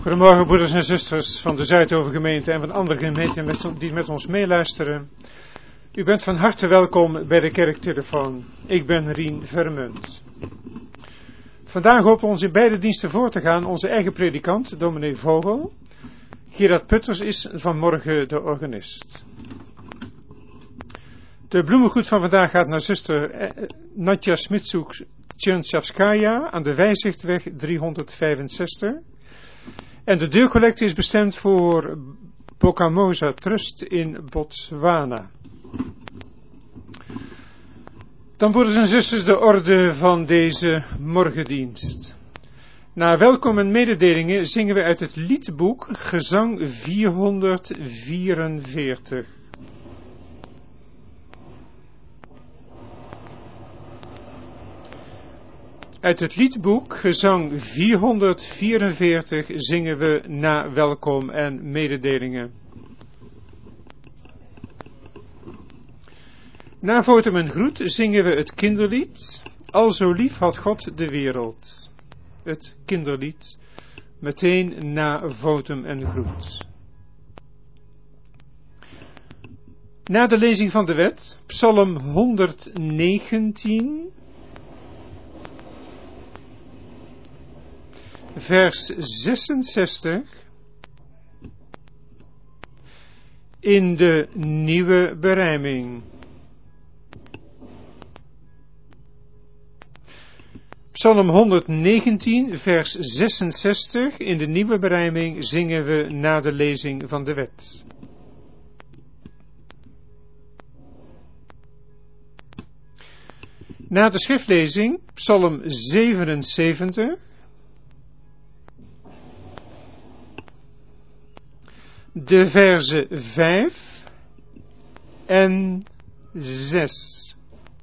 Goedemorgen broeders en zusters van de Zuidovergemeente en van andere gemeenten die met ons meeluisteren. U bent van harte welkom bij de kerktelefoon. Ik ben Rien Vermunt. Vandaag hopen we ons in beide diensten voor te gaan. Onze eigen predikant, dominee Vogel. Gerard Putters is vanmorgen de organist. De bloemengoed van vandaag gaat naar zuster Nadja Smitsuk-Tjerntsjavskaya aan de Wijzichtweg 365. En de deurcollecte is bestemd voor Bokamosa Trust in Botswana. Dan broeders en zusters de orde van deze morgendienst. Na welkom en mededelingen zingen we uit het liedboek Gezang 444. Uit het liedboek Gezang 444 zingen we na welkom en mededelingen. Na votum en groet zingen we het kinderlied Al zo lief had God de wereld. Het kinderlied meteen na votum en groet. Na de lezing van de wet, Psalm 119... vers 66 in de nieuwe berijming. Psalm 119 vers 66 in de nieuwe berijming zingen we na de lezing van de wet. Na de schriftlezing Psalm 77 de verzen 5 en 6.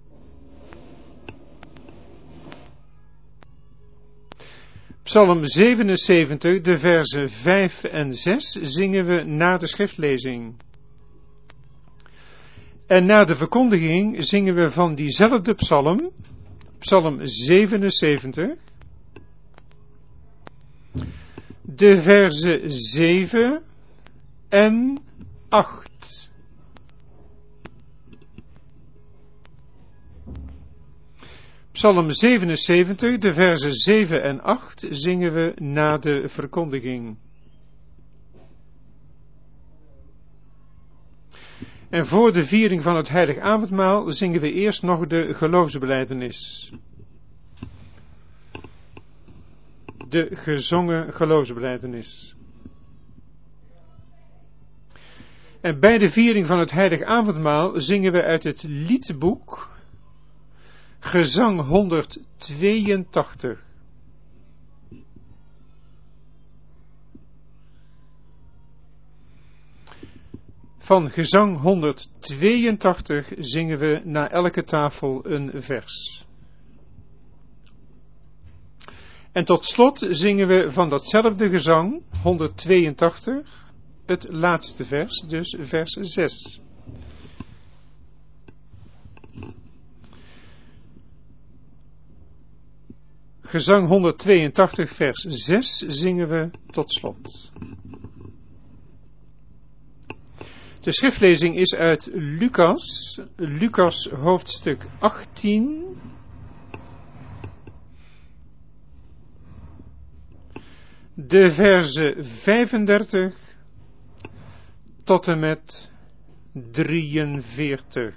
Psalm 77, de verzen 5 en 6 zingen we na de schriftlezing. En na de verkondiging zingen we van diezelfde psalm, Psalm 77, de verzen 7 en 8. Psalm 77, de verzen 7 en 8 zingen we na de verkondiging. En voor de viering van het heilig avondmaal zingen we eerst nog de geloofsbelijdenis. De gezongen geloofsbelijdenis. En bij de viering van het heilig avondmaal zingen we uit het liedboek Gezang 182. Van Gezang 182 zingen we na elke tafel een vers. En tot slot zingen we van datzelfde gezang 182 het laatste vers, dus vers 6. Gezang 182 vers 6 zingen we tot slot. De schriftlezing is uit Lucas hoofdstuk 18. De verzen 35 tot en met 43.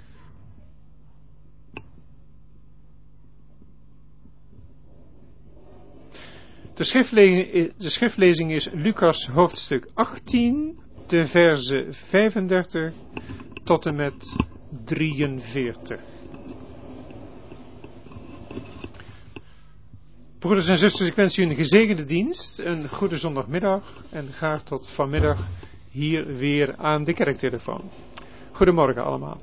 De schriftlezing is Lucas hoofdstuk 18, de verzen 35 tot en met 43. Broeders en zusters, ik wens u een gezegende dienst, een goede zondagmiddag en graag tot vanmiddag hier weer aan de kerktelefoon. Goedemorgen allemaal.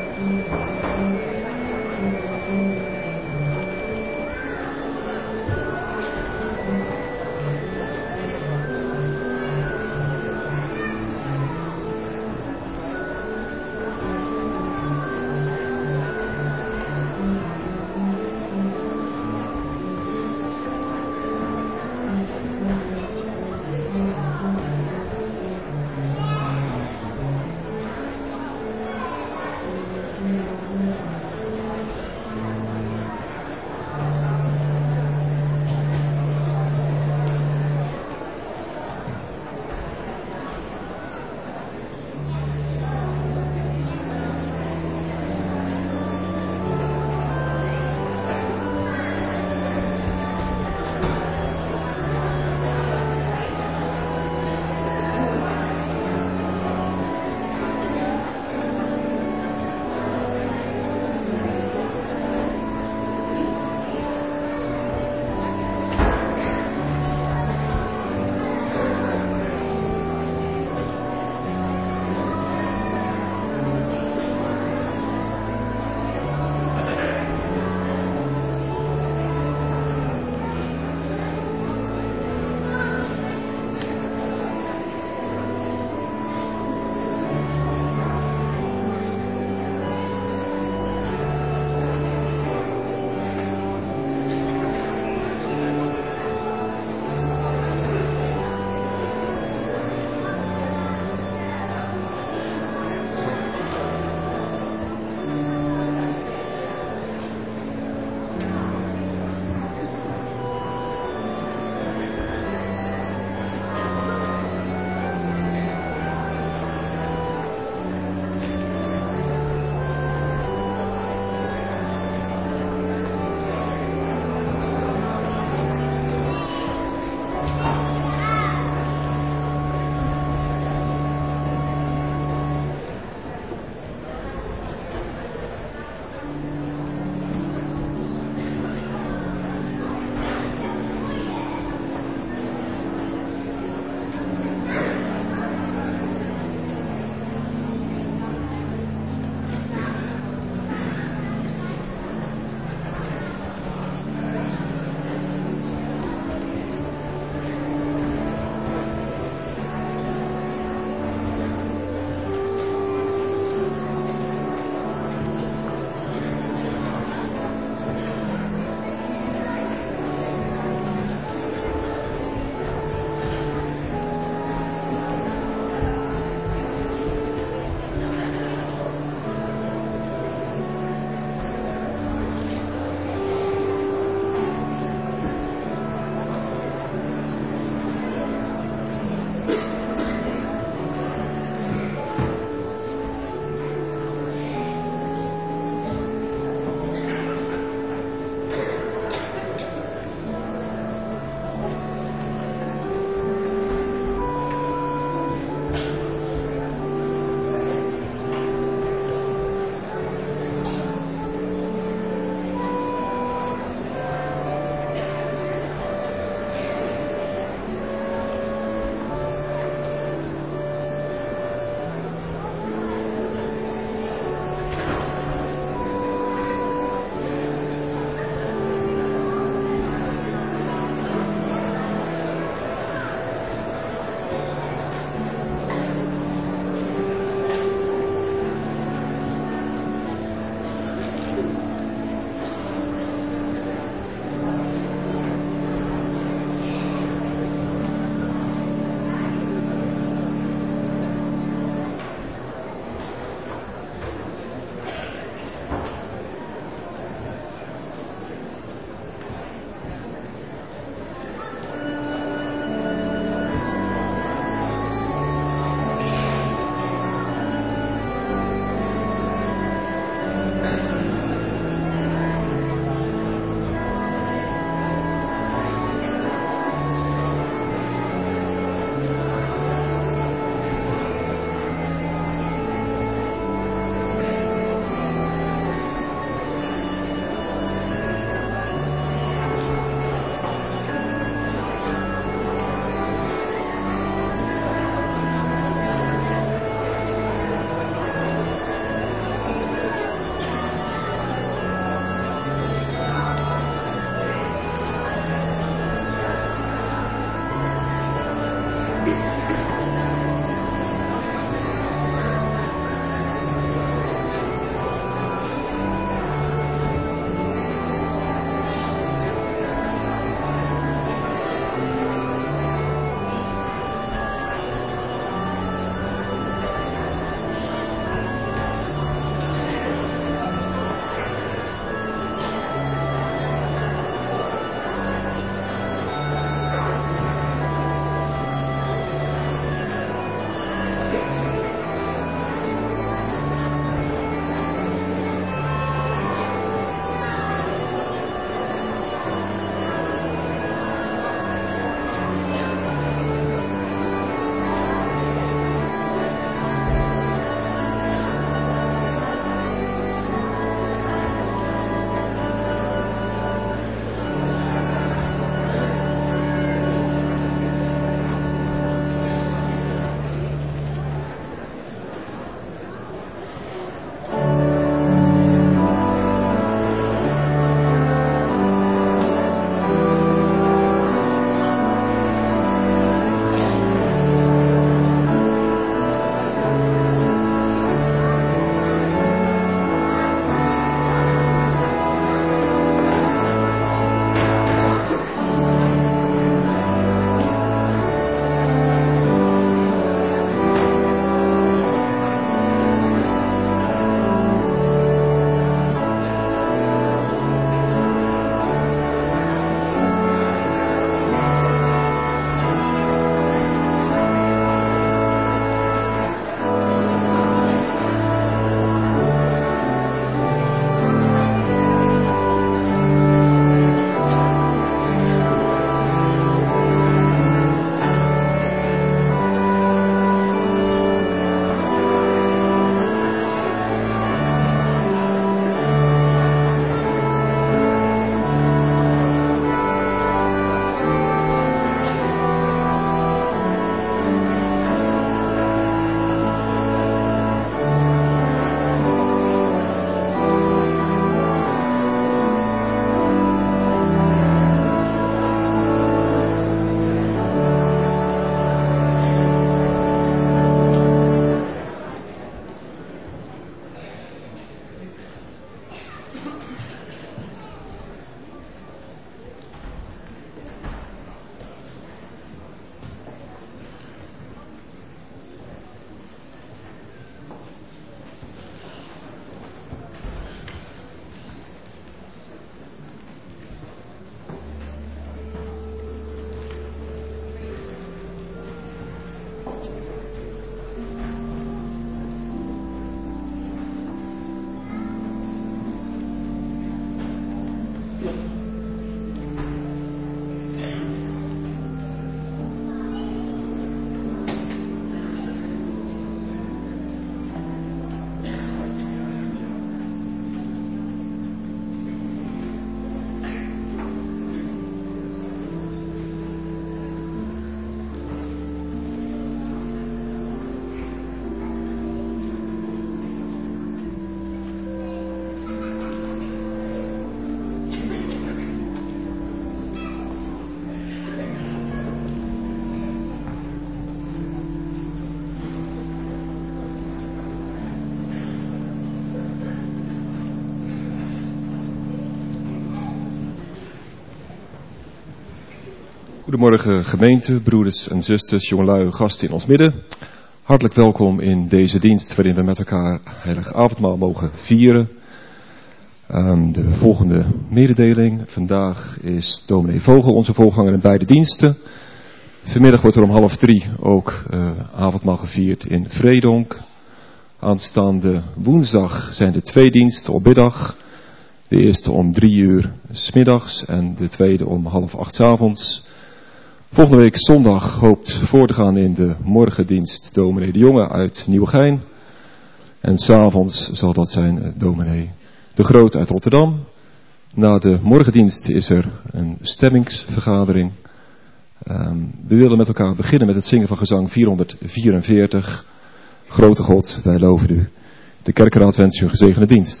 Goedemorgen gemeente, broeders en zusters, jongelui, gasten in ons midden. Hartelijk welkom in deze dienst waarin we met elkaar heilig avondmaal mogen vieren. De volgende mededeling. Vandaag is dominee Vogel onze voorganger in beide diensten. Vanmiddag wordt er om 14:30 ook avondmaal gevierd in Vredonk. Aanstaande woensdag zijn er 2 diensten op middag. De eerste om 3:00 's middags en de tweede om 7:30 's avonds. Volgende week zondag hoopt voor te gaan in de morgendienst dominee de Jonge uit Nieuwegein. En 's avonds zal dat zijn dominee de Groot uit Rotterdam. Na de morgendienst is er een stemmingsvergadering. We willen met elkaar beginnen met het zingen van gezang 444. Grote God, wij loven u. De kerkenraad wenst u een gezegende dienst.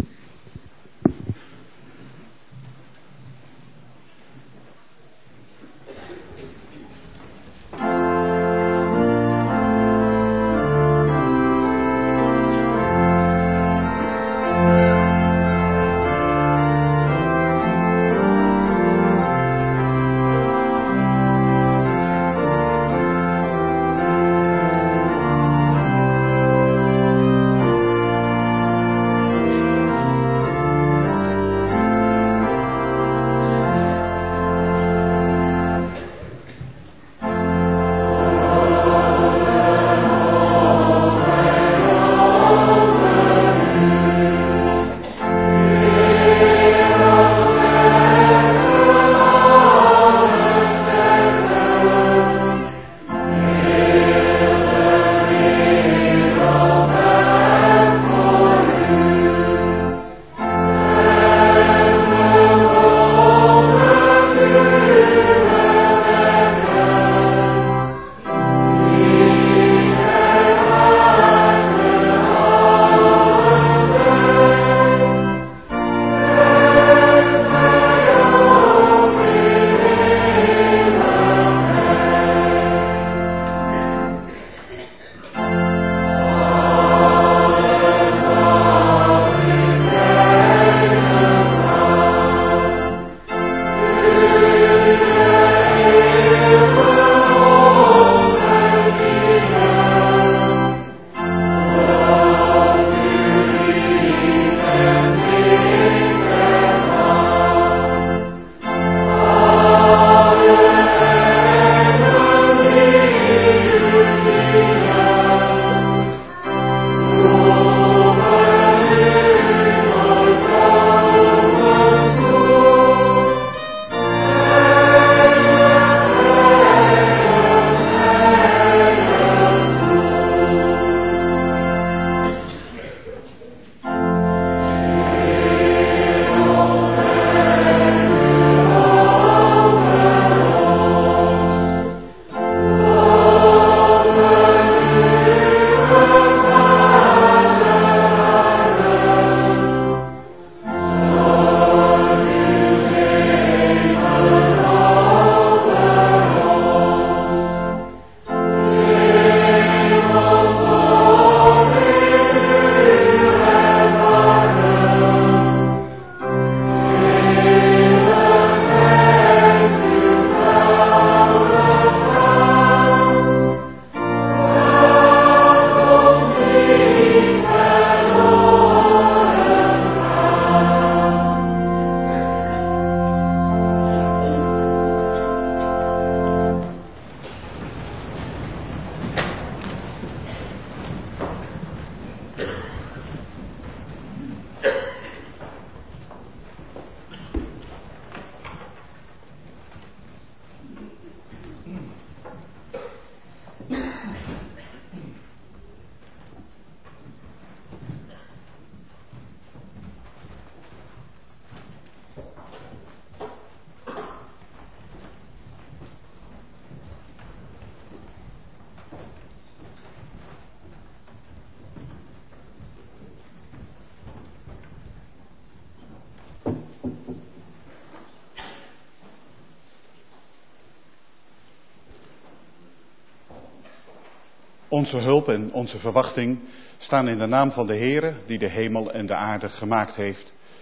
Onze hulp en onze verwachting staan in de naam van de Heere die de hemel en de aarde gemaakt heeft.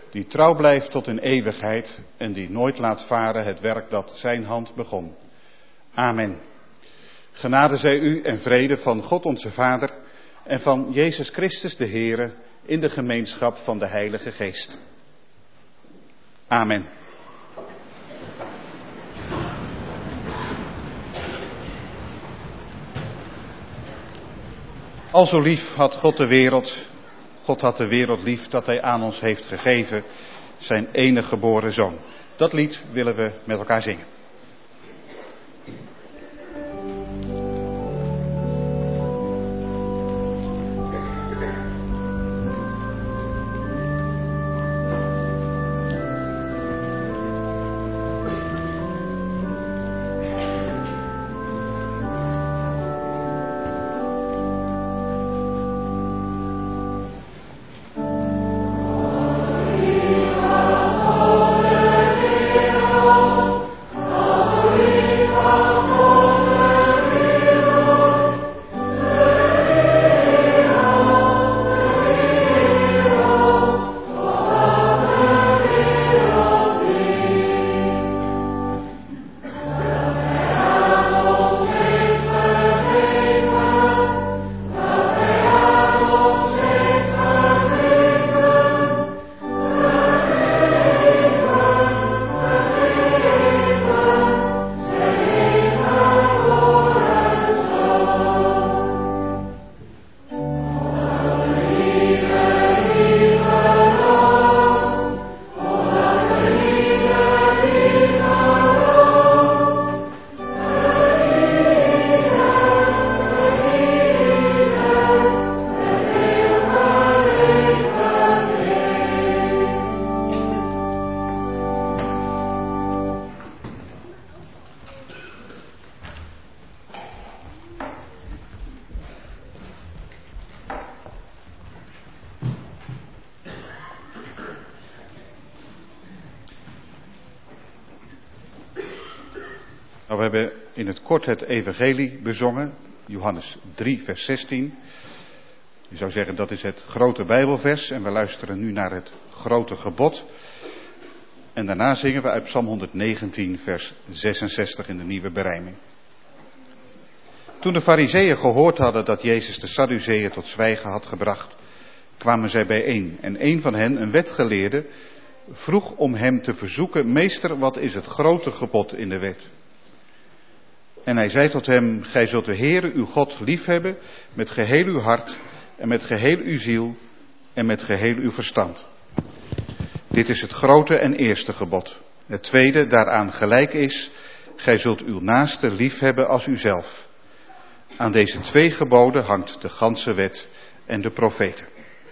die trouw blijft tot in eeuwigheid en die nooit laat varen het werk dat zijn hand begon. Amen. Genade zij u en vrede van God onze Vader en van Jezus Christus de Heere in de gemeenschap van de Heilige Geest. Amen. Al zo lief had God de wereld. God had de wereld lief dat hij aan ons heeft gegeven, zijn enige geboren zoon. Dat lied willen we met elkaar zingen. Nou, we hebben in het kort het evangelie bezongen, Johannes 3 vers 16. Je zou zeggen dat is het grote Bijbelvers en we luisteren nu naar het grote gebod. En daarna zingen we uit Psalm 119 vers 66 in de nieuwe berijming. Toen de Farizeeën gehoord hadden dat Jezus de Sadduceeën tot zwijgen had gebracht, kwamen zij bijeen. En een van hen, een wetgeleerde, vroeg om hem te verzoeken: Meester, wat is het grote gebod in de wet? En hij zei tot hem: Gij zult de Heere uw God liefhebben met geheel uw hart en met geheel uw ziel en met geheel uw verstand. Dit is het grote en eerste gebod. Het tweede daaraan gelijk is: Gij zult uw naaste liefhebben als uzelf. Aan deze twee geboden hangt de ganse wet en de profeten.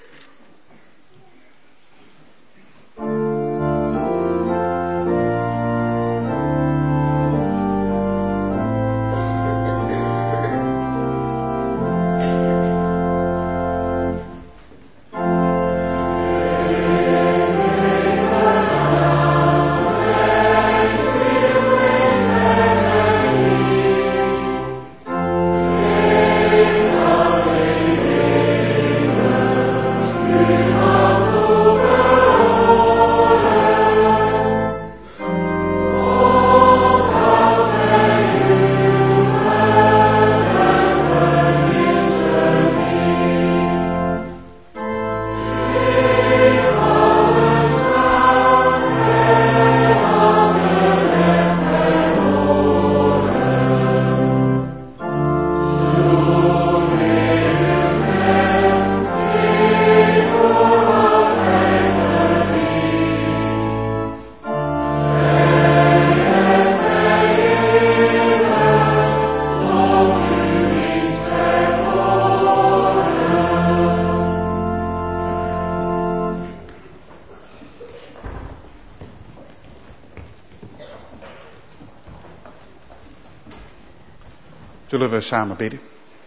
Zullen we samen bidden?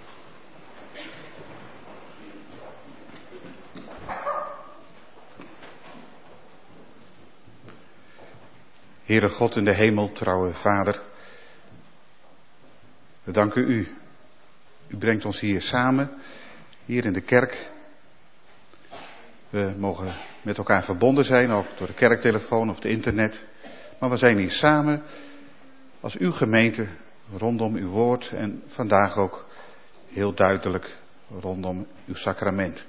Heere God in de hemel, trouwe Vader, we danken u. U brengt ons hier samen, hier in de kerk. We mogen met elkaar verbonden zijn, ook door de kerktelefoon of de internet. Maar we zijn hier samen als uw gemeente rondom uw woord en vandaag ook heel duidelijk rondom uw sacrament.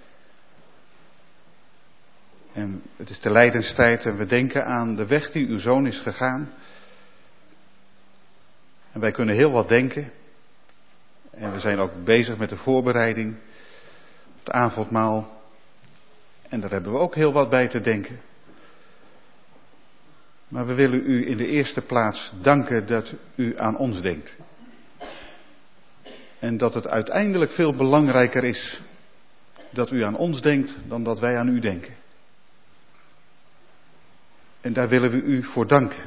En het is de lijdenstijd en we denken aan de weg die uw zoon is gegaan. En wij kunnen heel wat denken. En we zijn ook bezig met de voorbereiding op het avondmaal. En daar hebben we ook heel wat bij te denken. Maar we willen u in de eerste plaats danken dat u aan ons denkt. En dat het uiteindelijk veel belangrijker is dat u aan ons denkt dan dat wij aan u denken. En daar willen we u voor danken.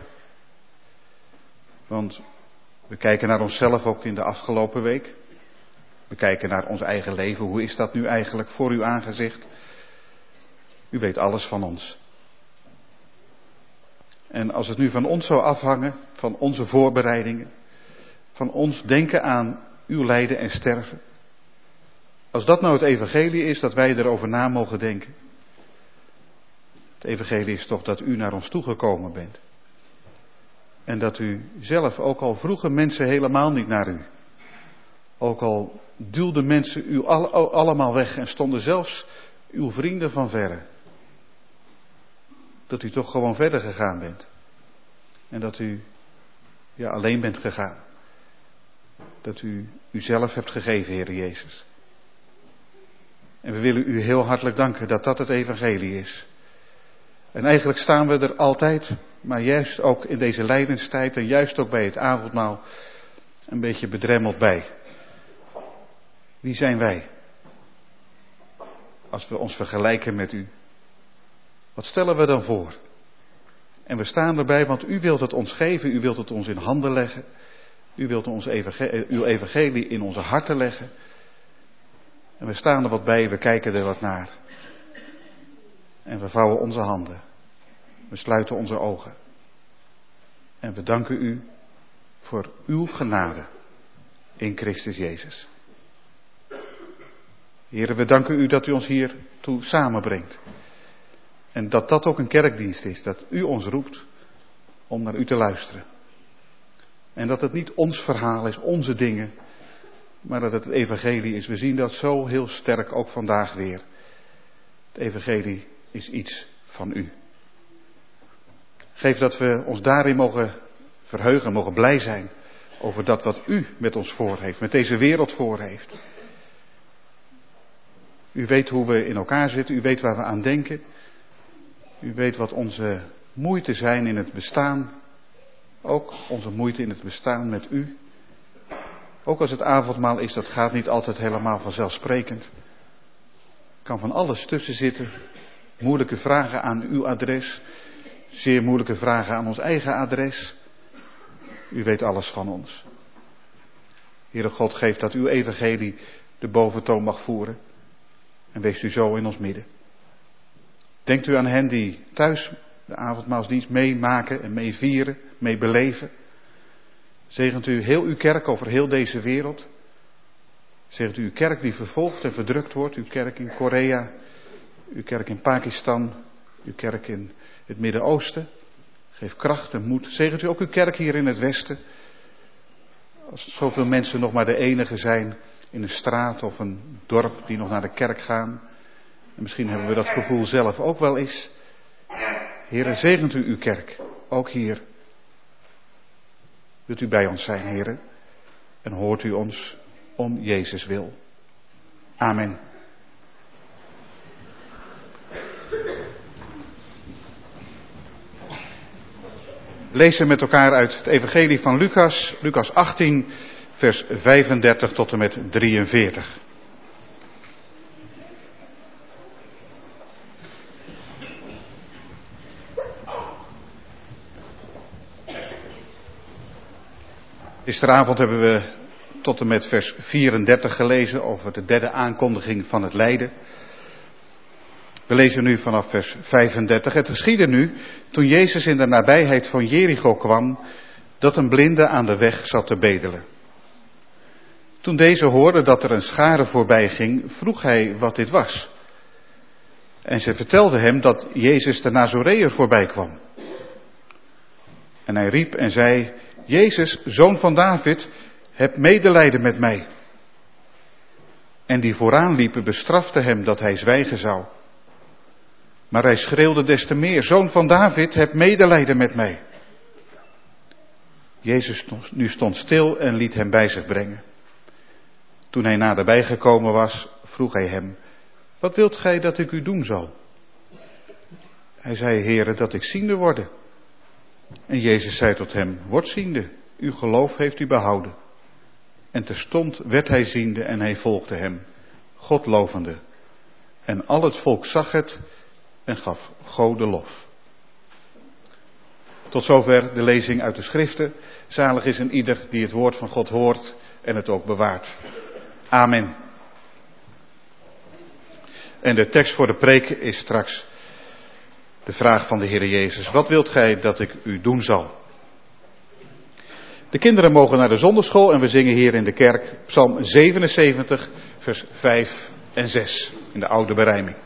Want we kijken naar onszelf ook in de afgelopen week. We kijken naar ons eigen leven. Hoe is dat nu eigenlijk voor uw aangezicht? U weet alles van ons. En als het nu van ons zou afhangen, van onze voorbereidingen, van ons denken aan uw lijden en sterven. Als dat nou het evangelie is, dat wij erover na mogen denken. Het evangelie is toch dat u naar ons toegekomen bent. En dat u zelf, ook al vroegen mensen helemaal niet naar u. Ook al duwden mensen u allemaal weg en stonden zelfs uw vrienden van verre. Dat u toch gewoon verder gegaan bent. En dat u alleen bent gegaan. Dat u uzelf hebt gegeven, Heer Jezus. En we willen u heel hartelijk danken dat dat het evangelie is. En eigenlijk staan we er altijd, maar juist ook in deze lijdenstijd en juist ook bij het avondmaal een beetje bedremmeld bij. Wie zijn wij? Als we ons vergelijken met u. Wat stellen we dan voor? En we staan erbij, want u wilt het ons geven, u wilt het ons in handen leggen. U wilt uw evangelie in onze harten leggen. En we staan er wat bij, we kijken er wat naar. En we vouwen onze handen. We sluiten onze ogen. En we danken u voor uw genade in Christus Jezus. Heren, we danken u dat u ons hiertoe samenbrengt. En dat dat ook een kerkdienst is, dat u ons roept om naar u te luisteren. En dat het niet ons verhaal is, onze dingen, maar dat het evangelie is. We zien dat zo heel sterk ook vandaag weer. Het evangelie is iets van u. Geef dat we ons daarin mogen verheugen, mogen blij zijn over dat wat u met ons voor heeft, met deze wereld voor heeft. U weet hoe we in elkaar zitten, u weet waar we aan denken. U weet wat onze moeite zijn in het bestaan. Ook onze moeite in het bestaan met u. Ook als het avondmaal is, dat gaat niet altijd helemaal vanzelfsprekend. Er kan van alles tussen zitten. Moeilijke vragen aan uw adres. Zeer moeilijke vragen aan ons eigen adres. U weet alles van ons. Heere God, geef dat uw evangelie de boventoon mag voeren. En wees u zo in ons midden. Denkt u aan hen die thuis de avondmaalsdienst meemaken en meevieren, mee beleven. Zegent u heel uw kerk over heel deze wereld. Zegent u uw kerk die vervolgd en verdrukt wordt. Uw kerk in Korea, uw kerk in Pakistan, uw kerk in het Midden-Oosten. Geef kracht en moed. Zegent u ook uw kerk hier in het Westen. Als zoveel mensen nog maar de enige zijn in een straat of een dorp die nog naar de kerk gaan. En misschien hebben we dat gevoel zelf ook wel eens. Heere, zegent u uw kerk, ook hier. Wilt u bij ons zijn, Heere, en hoort u ons om Jezus wil. Amen. Lezen met elkaar uit het evangelie van Lucas, Lucas 18, vers 35 tot en met 43. Gisteravond hebben we tot en met vers 34 gelezen over de derde aankondiging van het lijden. We lezen nu vanaf vers 35. Het geschiedde nu, toen Jezus in de nabijheid van Jericho kwam, dat een blinde aan de weg zat te bedelen. Toen deze hoorde dat er een schare voorbij ging, vroeg hij wat dit was. En ze vertelden hem dat Jezus de Nazoreër voorbij kwam. En hij riep en zei: Jezus, zoon van David, heb medelijden met mij. En die vooraan liepen bestraften hem dat hij zwijgen zou. Maar hij schreeuwde des te meer: Zoon van David, heb medelijden met mij. Jezus nu stond stil en liet hem bij zich brengen. Toen hij naderbij gekomen was, vroeg hij hem: Wat wilt gij dat ik u doen zal? Hij zei: Heere, dat ik ziende worde. En Jezus zei tot hem: Word ziende, uw geloof heeft u behouden. En terstond werd hij ziende en hij volgde hem, God lovende. En al het volk zag het en gaf God de lof. Tot zover de lezing uit de Schriften. Zalig is een ieder die het woord van God hoort en het ook bewaart. Amen. En de tekst voor de preek is straks de vraag van de Heer Jezus: Wat wilt gij dat ik u doen zal? De kinderen mogen naar de zondagschool en we zingen hier in de kerk Psalm 77, vers 5 en 6 in de oude berijming.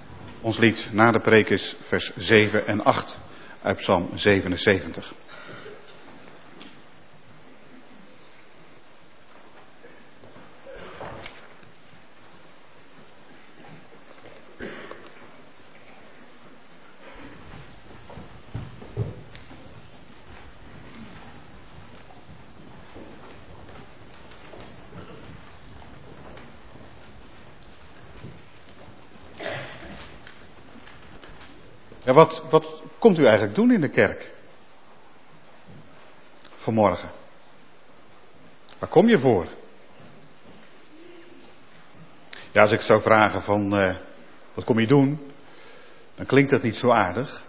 Ons lied na de preek is vers 7 en 8 uit Psalm 77. Ja, wat komt u eigenlijk doen in de kerk? Vanmorgen. Waar kom je voor? Ja, als ik zou vragen van, wat kom je doen? Dan klinkt dat niet zo aardig.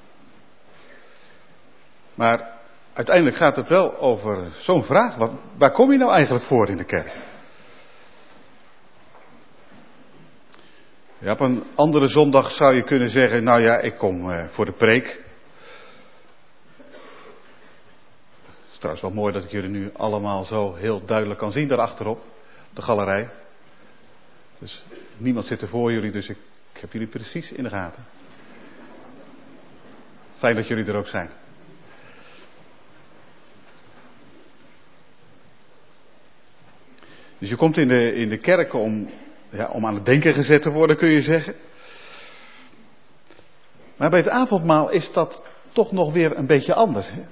Maar uiteindelijk gaat het wel over zo'n vraag. Waar kom je nou eigenlijk voor in de kerk? Ja, op een andere zondag zou je kunnen zeggen, nou ja, ik kom voor de preek. Het is trouwens wel mooi dat ik jullie nu allemaal zo heel duidelijk kan zien daarachterop, op de galerij. Dus niemand zit er voor jullie, dus ik heb jullie precies in de gaten. Fijn dat jullie er ook zijn. Dus je komt in de kerk om aan het denken gezet te worden, kun je zeggen. Maar bij het avondmaal is dat toch nog weer een beetje anders. Hè?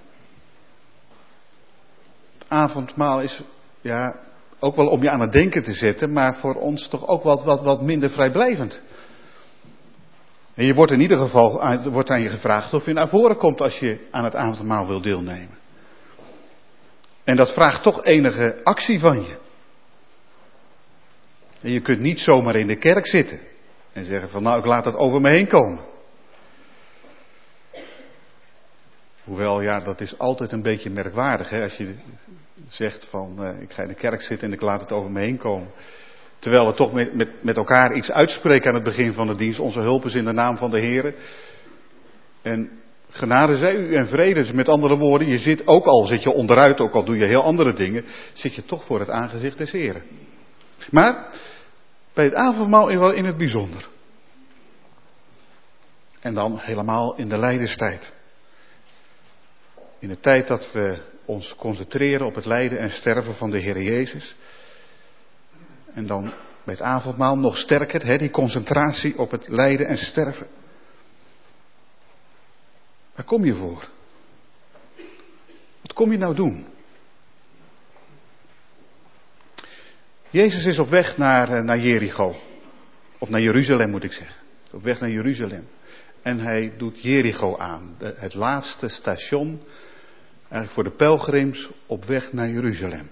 Het avondmaal is ook wel om je aan het denken te zetten, maar voor ons toch ook wat minder vrijblijvend. En je wordt in ieder geval aan je gevraagd of je naar voren komt als je aan het avondmaal wil deelnemen. En dat vraagt toch enige actie van je. En je kunt niet zomaar in de kerk zitten en zeggen van nou ik laat het over me heen komen. Hoewel dat is altijd een beetje merkwaardig hè, als je zegt van ik ga in de kerk zitten en ik laat het over me heen komen. Terwijl we toch met elkaar iets uitspreken aan het begin van de dienst. Onze hulp is in de naam van de Heer. En genade zij u en vrede. Dus met andere woorden, je zit ook al zit je onderuit, ook al doe je heel andere dingen, zit je toch voor het aangezicht des Heren. Maar bij het avondmaal wel in het bijzonder. En dan helemaal in de lijdenstijd. In de tijd dat we ons concentreren op het lijden en sterven van de Heer Jezus. En dan bij het avondmaal nog sterker, die concentratie op het lijden en sterven. Waar kom je voor? Wat kom je nou doen? Jezus is op weg naar Jericho. Of naar Jeruzalem moet ik zeggen. Op weg naar Jeruzalem. En hij doet Jericho aan. Het laatste station. Eigenlijk voor de pelgrims op weg naar Jeruzalem.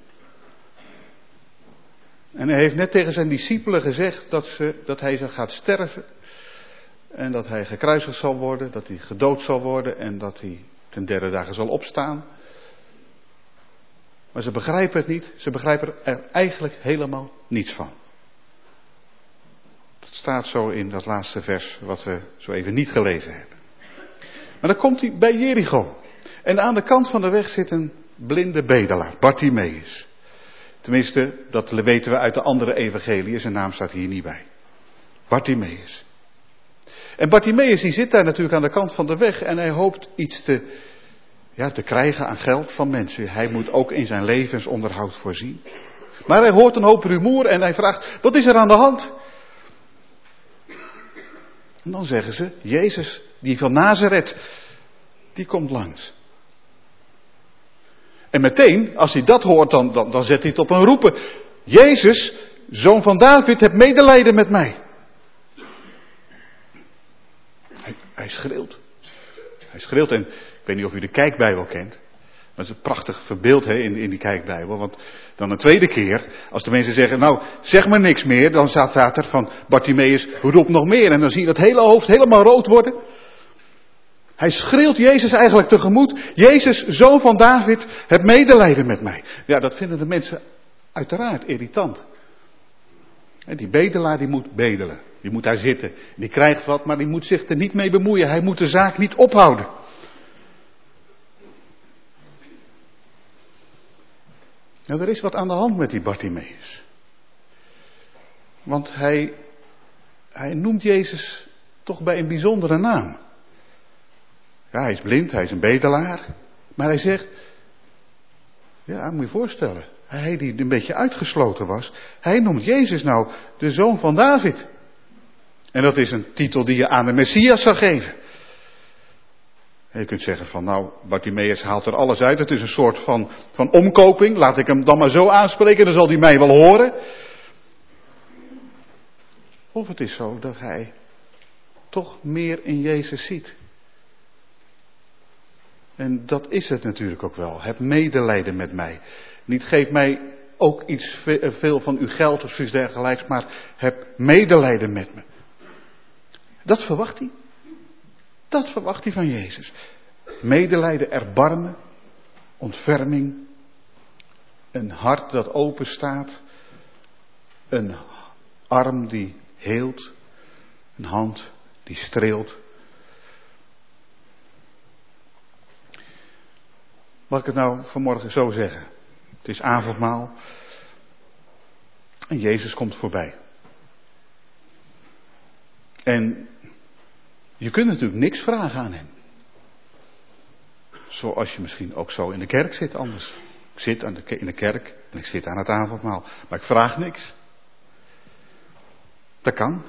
En hij heeft net tegen zijn discipelen gezegd dat hij gaat sterven. En dat hij gekruisigd zal worden. Dat hij gedood zal worden. En dat hij ten derde dagen zal opstaan. Maar ze begrijpen het niet. Ze begrijpen er eigenlijk helemaal niets van. Dat staat zo in dat laatste vers wat we zo even niet gelezen hebben. Maar dan komt hij bij Jericho. En aan de kant van de weg zit een blinde bedelaar, Bartimeus. Tenminste, dat weten we uit de andere evangeliën. Zijn naam staat hier niet bij. Bartimeus. En Bartimeus die zit daar natuurlijk aan de kant van de weg. En hij hoopt iets te krijgen aan geld van mensen. Hij moet ook in zijn levensonderhoud voorzien. Maar hij hoort een hoop rumoer en hij vraagt, wat is er aan de hand? En dan zeggen ze, Jezus, die van Nazareth, die komt langs. En meteen, als hij dat hoort, dan zet hij het op een roepen. Jezus, zoon van David, heb medelijden met mij. Hij schreeuwt. Hij schreeuwt en ik weet niet of u de kijkbijbel kent. Maar het is een prachtig verbeeld in die kijkbijbel. Want dan een tweede keer, als de mensen zeggen, nou zeg maar niks meer. Dan staat er van Bartimeus, roep nog meer. En dan zie je dat hele hoofd helemaal rood worden. Hij schreeuwt Jezus eigenlijk tegemoet. Jezus, zoon van David, heb medelijden met mij. Ja, dat vinden de mensen uiteraard irritant. En die bedelaar die moet bedelen. Die moet daar zitten. Die krijgt wat, maar die moet zich er niet mee bemoeien. Hij moet de zaak niet ophouden. Nou, er is wat aan de hand met die Bartimeus. Want hij noemt Jezus toch bij een bijzondere naam. Ja, hij is blind, hij is een bedelaar. Maar hij zegt, ja, moet je voorstellen. Hij die een beetje uitgesloten was. Hij noemt Jezus nou de zoon van David. En dat is een titel die je aan de Messias zou geven. En je kunt zeggen van nou, Bartimeus haalt er alles uit. Het is een soort van omkoping. Laat ik hem dan maar zo aanspreken, dan zal hij mij wel horen. Of het is zo dat hij toch meer in Jezus ziet. En dat is het natuurlijk ook wel. Heb medelijden met mij. Niet geef mij ook iets veel van uw geld of zoiets dergelijks, maar heb medelijden met me. Dat verwacht hij. Dat verwacht hij van Jezus. Medelijden, erbarmen, ontferming, een hart dat open staat, een arm die heelt, een hand die streelt. Mag ik het nou vanmorgen zo zeggen? Het is avondmaal en Jezus komt voorbij. En je kunt natuurlijk niks vragen aan hem. Zoals je misschien ook zo in de kerk zit anders. Ik zit in de kerk en ik zit aan het avondmaal, maar ik vraag niks. Dat kan.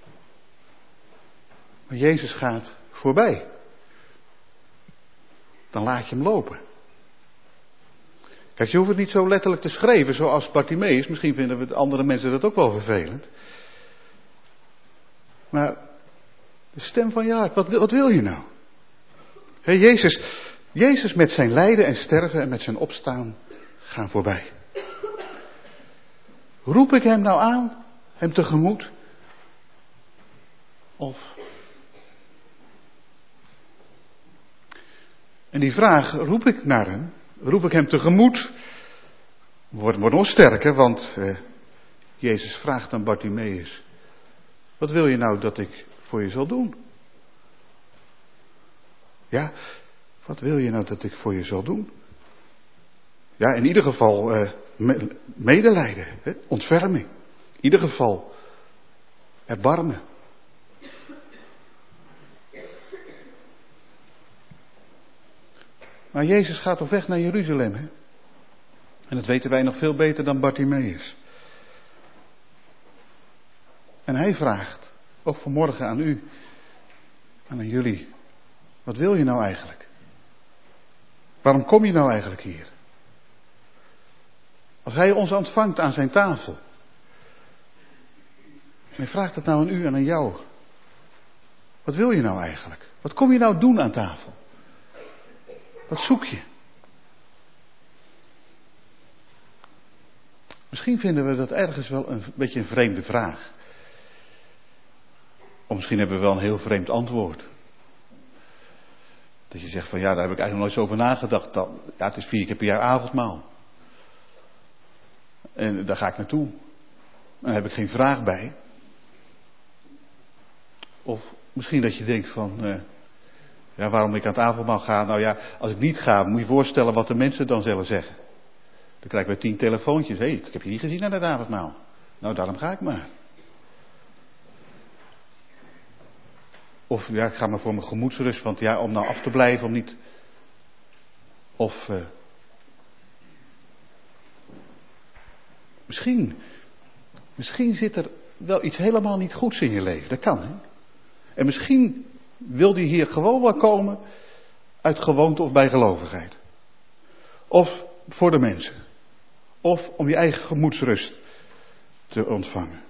Maar Jezus gaat voorbij. Dan laat je hem lopen. Kijk, je hoeft het niet zo letterlijk te schrijven zoals Bartimeus. Misschien vinden we andere mensen dat ook wel vervelend. Maar de stem van je hart, wat wil je nou? Jezus met zijn lijden en sterven en met zijn opstaan gaan voorbij. Roep ik hem nou aan, hem tegemoet? Of? En die vraag, roep ik naar hem? Roep ik hem tegemoet? Wordt nog sterker, want Jezus vraagt aan Bartimeus: wat wil je nou dat ik voor je zal doen? Ja, wat wil je nou dat ik voor je zal doen? Ja, in ieder geval medelijden, ontferming. In ieder geval erbarmen. Maar Jezus gaat op weg naar Jeruzalem, hè? En dat weten wij nog veel beter dan Bartimeus. En hij vraagt, ook vanmorgen aan u en aan jullie: wat wil je nou eigenlijk? Waarom kom je nou eigenlijk hier? Als hij ons ontvangt aan zijn tafel. En hij vraagt het nou aan u en aan jou. Wat wil je nou eigenlijk? Wat kom je nou doen aan tafel? Wat zoek je? Misschien vinden we dat ergens wel een beetje een vreemde vraag. Of misschien hebben we wel een heel vreemd antwoord. Dat je zegt van ja, daar heb ik eigenlijk nooit zo over nagedacht. Ja, het is 4 keer per jaar avondmaal. En daar ga ik naartoe. En daar heb ik geen vraag bij. Of misschien dat je denkt van ja, waarom ik aan het avondmaal ga. Nou ja, als ik niet ga, moet je je voorstellen wat de mensen dan zullen zeggen. Dan krijg ik weer 10 telefoontjes. Hé, ik heb je niet gezien aan het avondmaal. Nou, daarom ga ik maar. Of ja, ik ga maar voor mijn gemoedsrust, want ja, om nou af te blijven, om niet. Of misschien zit er wel iets helemaal niet goeds in je leven. Dat kan, hè. En misschien wil die hier gewoon wel komen uit gewoonte of bijgelovigheid. Of voor de mensen. Of om je eigen gemoedsrust te ontvangen.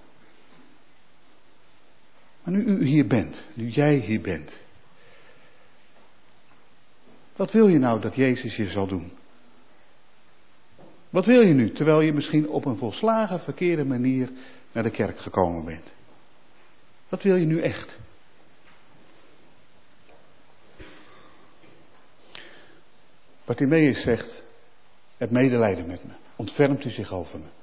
Maar nu u hier bent, nu jij hier bent. Wat wil je nou dat Jezus je zal doen? Wat wil je nu, terwijl je misschien op een volslagen verkeerde manier naar de kerk gekomen bent? Wat wil je nu echt? Bartimeus zegt: heb medelijden met me. Ontfermt u zich over me.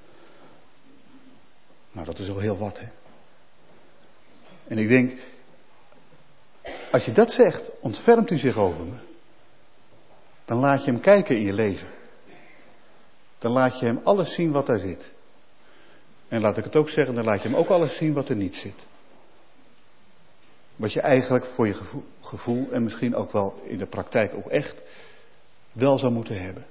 Nou, dat is al heel wat, hè. En ik denk, als je dat zegt, ontfermt u zich over me, dan laat je hem kijken in je leven. Dan laat je hem alles zien wat daar zit. En laat ik het ook zeggen, dan laat je hem ook alles zien wat er niet zit. Wat je eigenlijk voor je gevoel en misschien ook wel in de praktijk ook echt wel zou moeten hebben.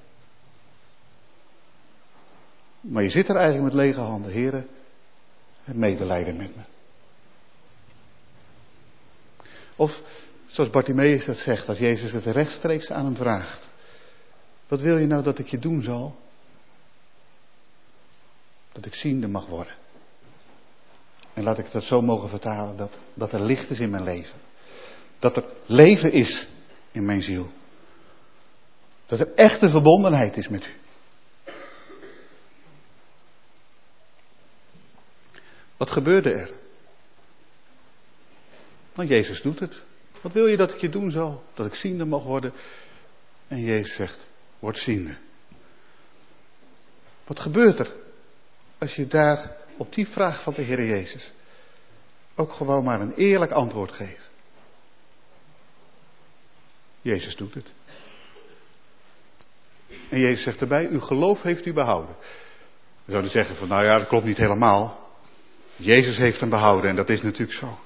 Maar je zit er eigenlijk met lege handen. Heren, heb medelijden met me. Of, zoals Bartimeus dat zegt, als Jezus het rechtstreeks aan hem vraagt: wat wil je nou dat ik je doen zal? Dat ik ziende mag worden. En laat ik dat zo mogen vertalen, dat er licht is in mijn leven. Dat er leven is in mijn ziel. Dat er echte verbondenheid is met u. Wat gebeurde er? Nou, Jezus doet het. Wat wil je dat ik je doen zal? Dat ik ziende mag worden? En Jezus zegt, word ziende. Wat gebeurt er als je daar op die vraag van de Heer Jezus ook gewoon maar een eerlijk antwoord geeft? Jezus doet het. En Jezus zegt erbij, uw geloof heeft u behouden. We zouden zeggen van, nou ja, dat klopt niet helemaal. Jezus heeft hem behouden en dat is natuurlijk zo.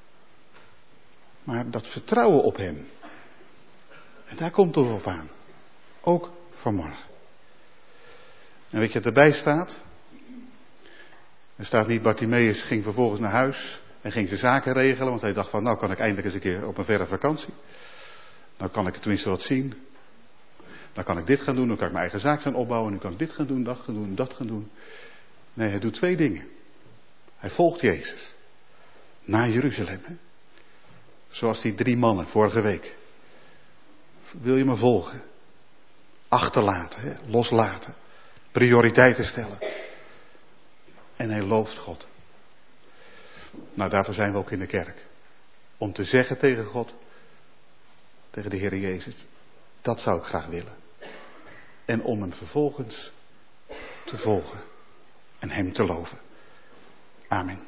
Maar dat vertrouwen op hem. En daar komt het op aan. Ook vanmorgen. En weet je wat erbij staat? Er staat niet, Bartimeus ging vervolgens naar huis en ging zijn zaken regelen. Want hij dacht van, nou kan ik eindelijk eens een keer op een verre vakantie. Nou kan ik tenminste wat zien. Dan kan ik dit gaan doen, dan kan ik mijn eigen zaak gaan opbouwen. Nu kan ik dit gaan doen, dat gaan doen, dat gaan doen. Nee, hij doet 2 dingen. Hij volgt Jezus. Naar Jeruzalem. Hè? Zoals die 3 mannen vorige week. Wil je me volgen? Achterlaten, hè? Loslaten. Prioriteiten stellen. En hij looft God. Nou, daarvoor zijn we ook in de kerk. Om te zeggen tegen God, tegen de Heer Jezus, dat zou ik graag willen. En om hem vervolgens te volgen en hem te loven. Amen.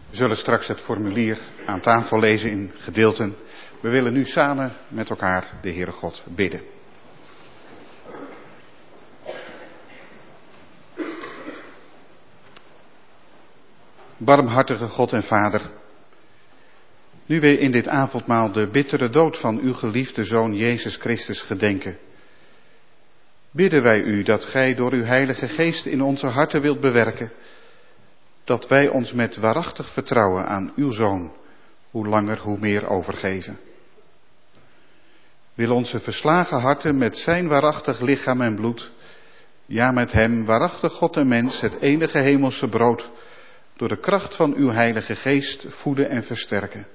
We zullen straks het formulier aan tafel lezen in gedeelten. We willen nu samen met elkaar de Heere God bidden. Barmhartige God en Vader, nu wij in dit avondmaal de bittere dood van uw geliefde Zoon Jezus Christus gedenken, bidden wij u dat gij door uw Heilige Geest in onze harten wilt bewerken, dat wij ons met waarachtig vertrouwen aan uw Zoon, hoe langer hoe meer overgeven. Wil onze verslagen harten met zijn waarachtig lichaam en bloed, ja met hem, waarachtig God en mens, het enige hemelse brood, door de kracht van uw Heilige Geest voeden en versterken.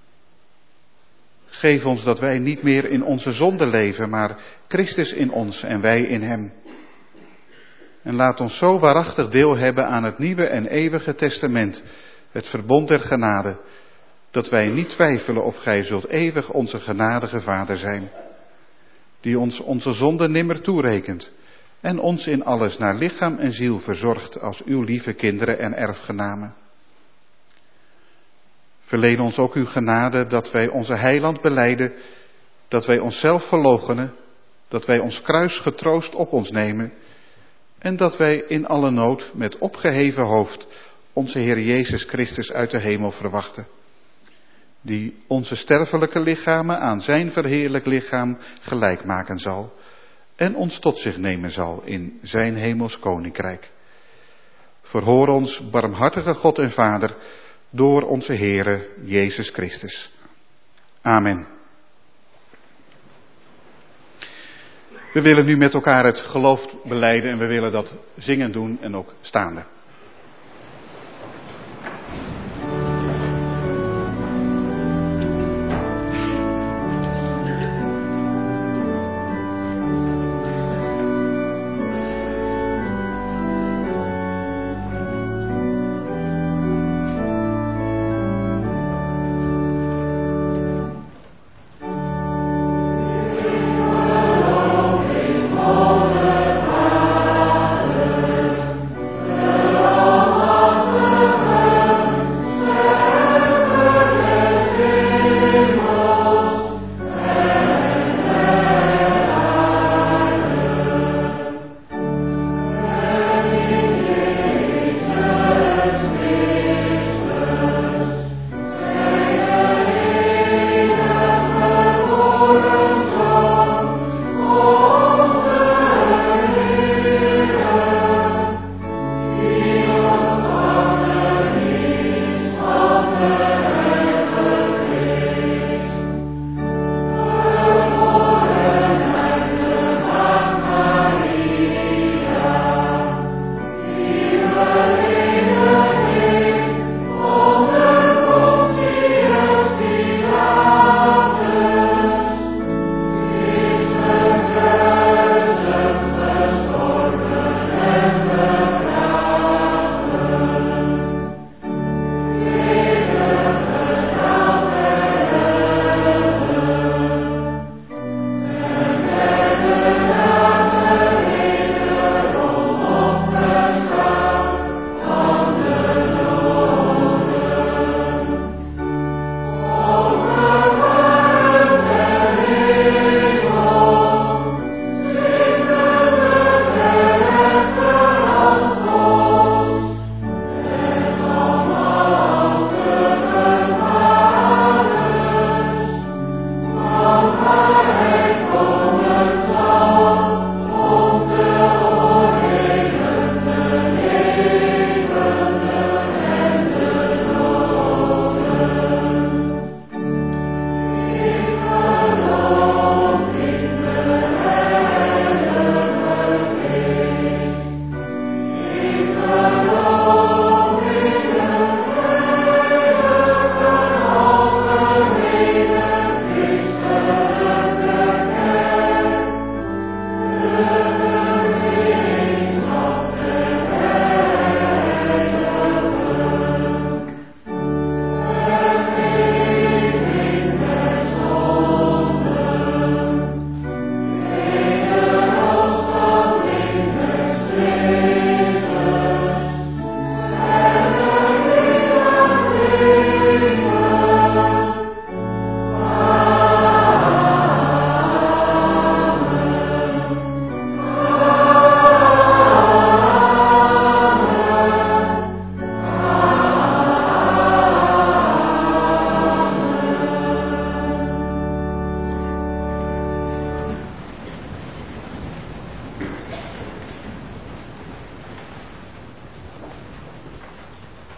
Geef ons dat wij niet meer in onze zonde leven, maar Christus in ons en wij in hem. En laat ons zo waarachtig deel hebben aan het nieuwe en eeuwige testament, het verbond der genade, dat wij niet twijfelen of gij zult eeuwig onze genadige Vader zijn, die ons onze zonde nimmer toerekent en ons in alles naar lichaam en ziel verzorgt als uw lieve kinderen en erfgenamen. Verleen ons ook uw genade dat wij onze heiland belijden, dat wij onszelf verloochenen, dat wij ons kruis getroost op ons nemen en dat wij in alle nood met opgeheven hoofd onze Heer Jezus Christus uit de hemel verwachten, die onze sterfelijke lichamen aan zijn verheerlijk lichaam gelijk maken zal en ons tot zich nemen zal in zijn hemels koninkrijk. Verhoor ons, barmhartige God en Vader, door onze Heere Jezus Christus. Amen. We willen nu met elkaar het geloof belijden en we willen dat zingen doen en ook staande.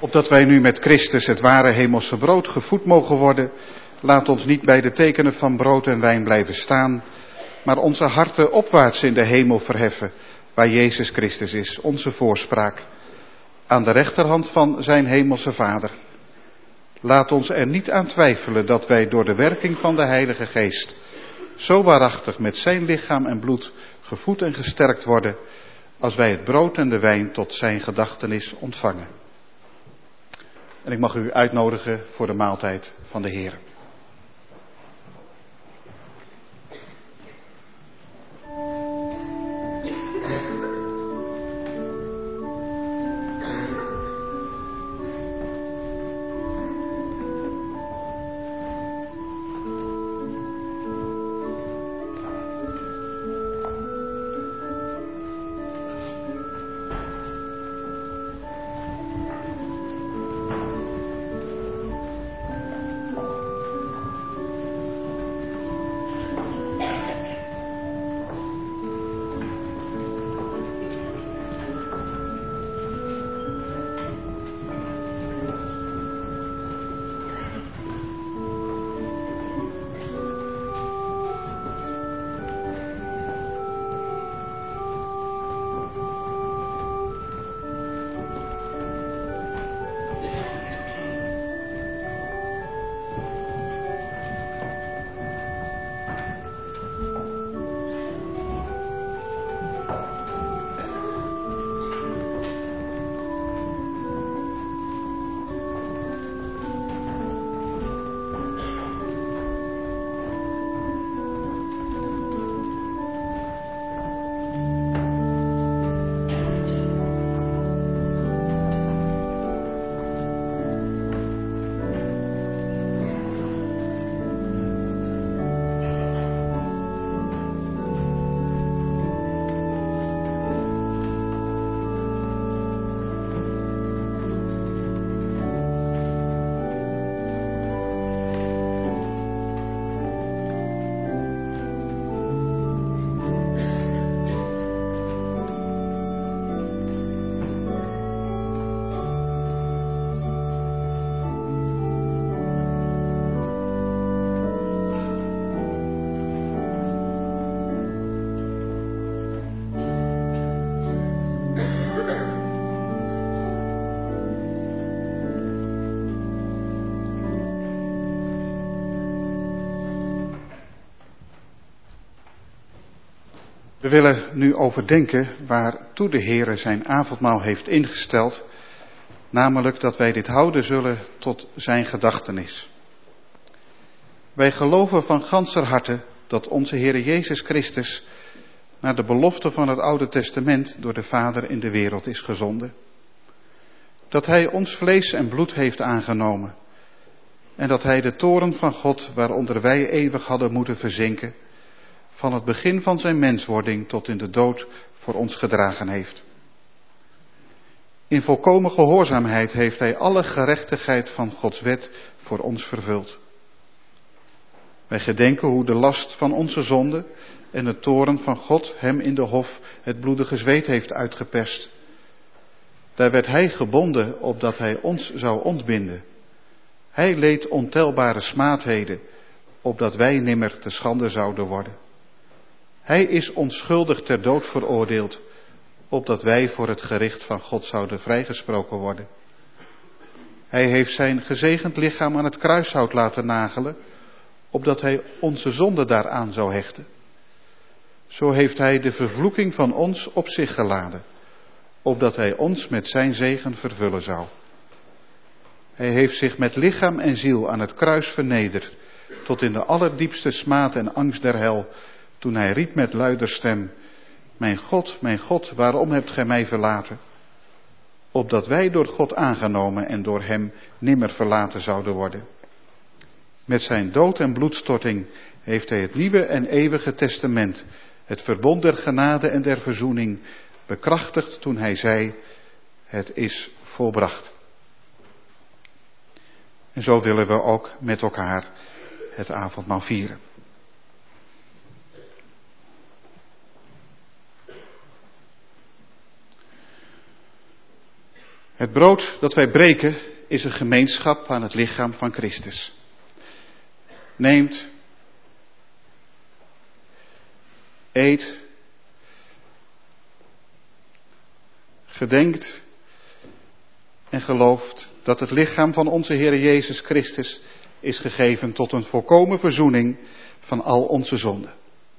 Opdat wij nu met Christus het ware hemelse brood gevoed mogen worden, laat ons niet bij de tekenen van brood en wijn blijven staan, maar onze harten opwaarts in de hemel verheffen, waar Jezus Christus is, onze voorspraak, aan de rechterhand van zijn hemelse Vader. Laat ons er niet aan twijfelen dat wij door de werking van de Heilige Geest zo waarachtig met zijn lichaam en bloed gevoed en gesterkt worden, als wij het brood en de wijn tot zijn gedachtenis ontvangen. En ik mag u uitnodigen voor de maaltijd van de Heer. We willen nu overdenken waartoe de Heere zijn avondmaal heeft ingesteld, namelijk dat wij dit houden zullen tot zijn gedachtenis. Wij geloven van ganser harte dat onze Heere Jezus Christus naar de belofte van het Oude Testament door de Vader in de wereld is gezonden. Dat hij ons vlees en bloed heeft aangenomen en dat hij de toorn van God, waaronder wij eeuwig hadden moeten verzinken, van het begin van zijn menswording tot in de dood voor ons gedragen heeft. In volkomen gehoorzaamheid heeft hij alle gerechtigheid van Gods wet voor ons vervuld. Wij gedenken hoe de last van onze zonde en de toorn van God hem in de hof het bloedige zweet heeft uitgeperst. Daar werd hij gebonden opdat hij ons zou ontbinden. Hij leed ontelbare smaadheden, opdat wij nimmer te schande zouden worden. Hij is onschuldig ter dood veroordeeld, opdat wij voor het gericht van God zouden vrijgesproken worden. Hij heeft zijn gezegend lichaam aan het kruishout laten nagelen, opdat hij onze zonde daaraan zou hechten. Zo heeft hij de vervloeking van ons op zich geladen, opdat hij ons met zijn zegen vervullen zou. Hij heeft zich met lichaam en ziel aan het kruis vernederd, tot in de allerdiepste smaad en angst der hel, toen hij riep met luider stem: mijn God, waarom hebt gij mij verlaten? Opdat wij door God aangenomen en door hem nimmer verlaten zouden worden. Met zijn dood en bloedstorting heeft hij het nieuwe en eeuwige testament, het verbond der genade en der verzoening, bekrachtigd toen hij zei: het is volbracht. En zo willen we ook met elkaar het avondmaal vieren. Het brood dat wij breken is een gemeenschap aan het lichaam van Christus. Neemt, eet, gedenkt en gelooft dat het lichaam van onze Heer Jezus Christus is gegeven tot een volkomen verzoening van al onze zonden.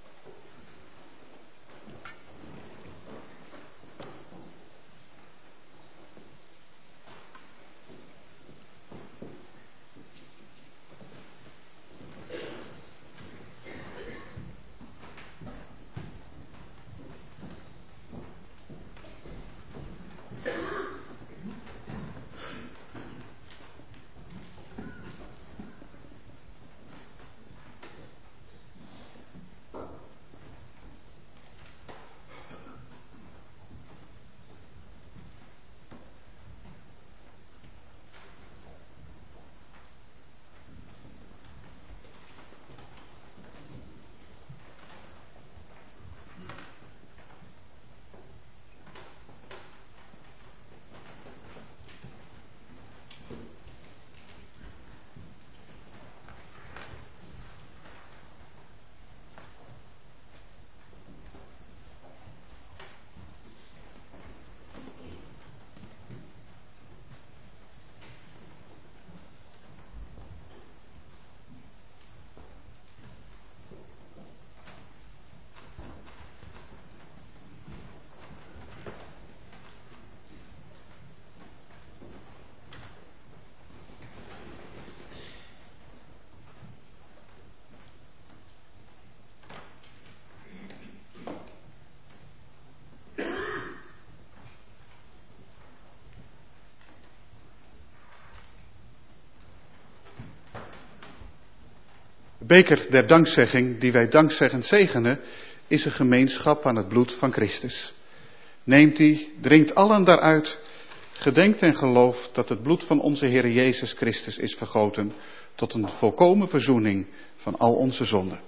De beker der dankzegging die wij dankzeggend zegenen, is een gemeenschap aan het bloed van Christus. Neemt die, drinkt allen daaruit, gedenkt en gelooft dat het bloed van onze Heer Jezus Christus is vergoten tot een volkomen verzoening van al onze zonden.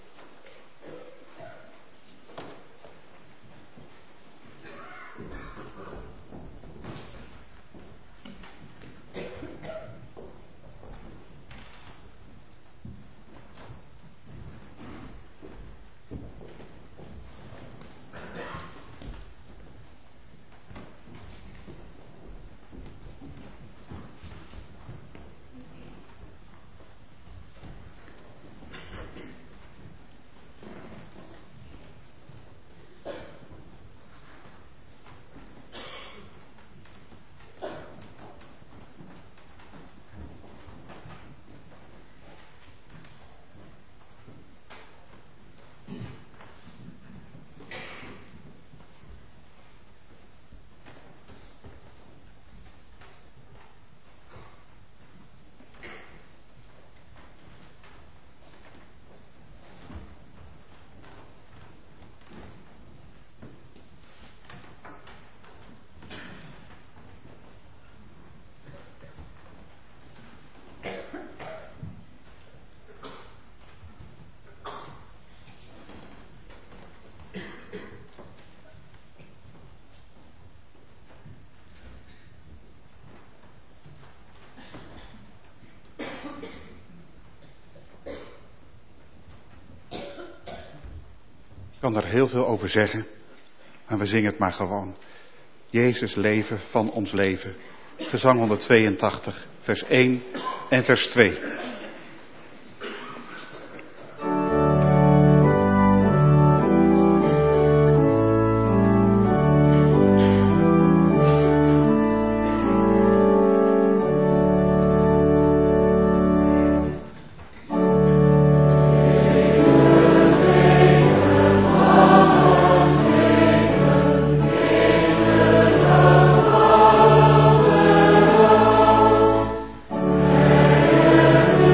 Ik kan daar heel veel over zeggen, maar we zingen het maar gewoon. Jezus leven van ons leven. Gezang 182, vers 1 en vers 2. Amen.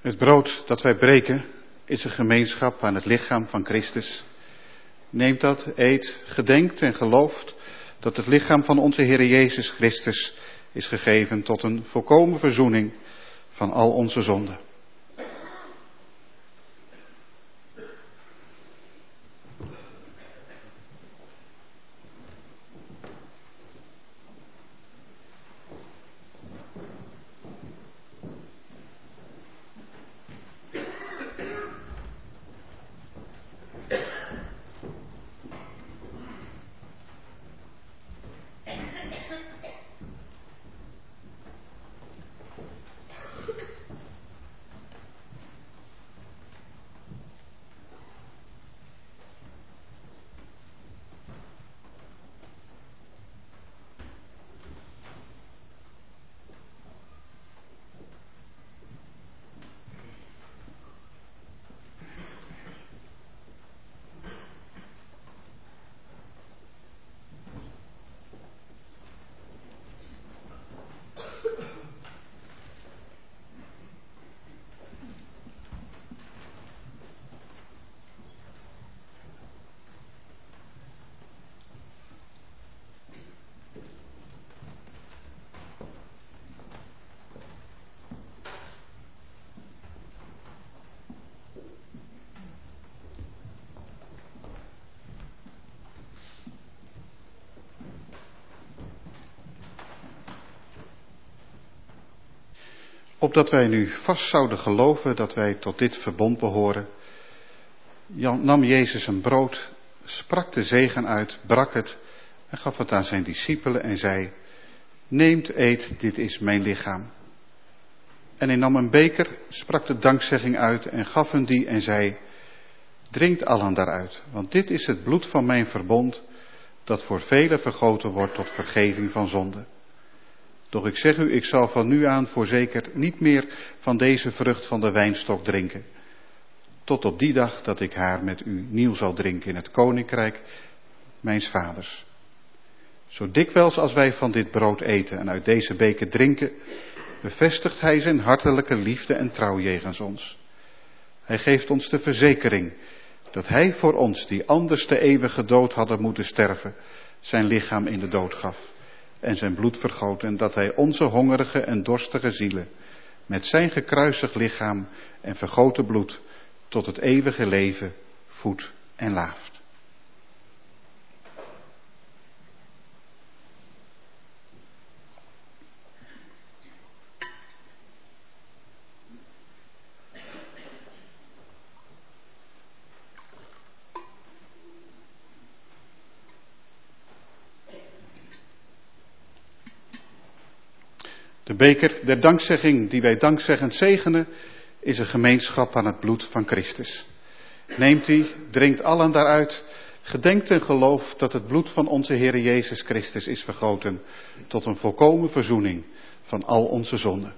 Het brood dat wij breken is een gemeenschap aan het lichaam van Christus. Neemt dat, eet, gedenkt en gelooft dat het lichaam van onze Heer Jezus Christus is gegeven tot een volkomen verzoening van al onze zonden. Opdat wij nu vast zouden geloven dat wij tot dit verbond behoren, nam Jezus een brood, sprak de zegen uit, brak het en gaf het aan zijn discipelen en zei: neemt, eet, dit is mijn lichaam. En hij nam een beker, sprak de dankzegging uit en gaf hun die en zei: drinkt allen daaruit, want dit is het bloed van mijn verbond, dat voor velen vergoten wordt tot vergeving van zonde. Doch ik zeg u, ik zal van nu aan voorzeker niet meer van deze vrucht van de wijnstok drinken, tot op die dag dat ik haar met u nieuw zal drinken in het koninkrijk mijns vaders. Zo dikwijls als wij van dit brood eten en uit deze beker drinken, bevestigt hij zijn hartelijke liefde en trouw jegens ons. Hij geeft ons de verzekering dat hij voor ons, die anders de eeuwige dood hadden moeten sterven, zijn lichaam in de dood gaf en zijn bloed vergoot, en dat hij onze hongerige en dorstige zielen met zijn gekruisigd lichaam en vergoten bloed tot het eeuwige leven voedt en laaft. De beker der dankzegging die wij dankzeggend zegenen, is een gemeenschap aan het bloed van Christus. Neemt die, drinkt allen daaruit, gedenkt en gelooft dat het bloed van onze Heer Jezus Christus is vergoten tot een volkomen verzoening van al onze zonden.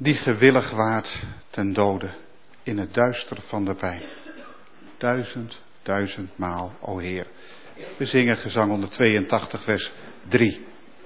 die gewillig waart ten dode in het duister van de pijn. 1000 maal, o Heer. We zingen gezang 182 vers 3.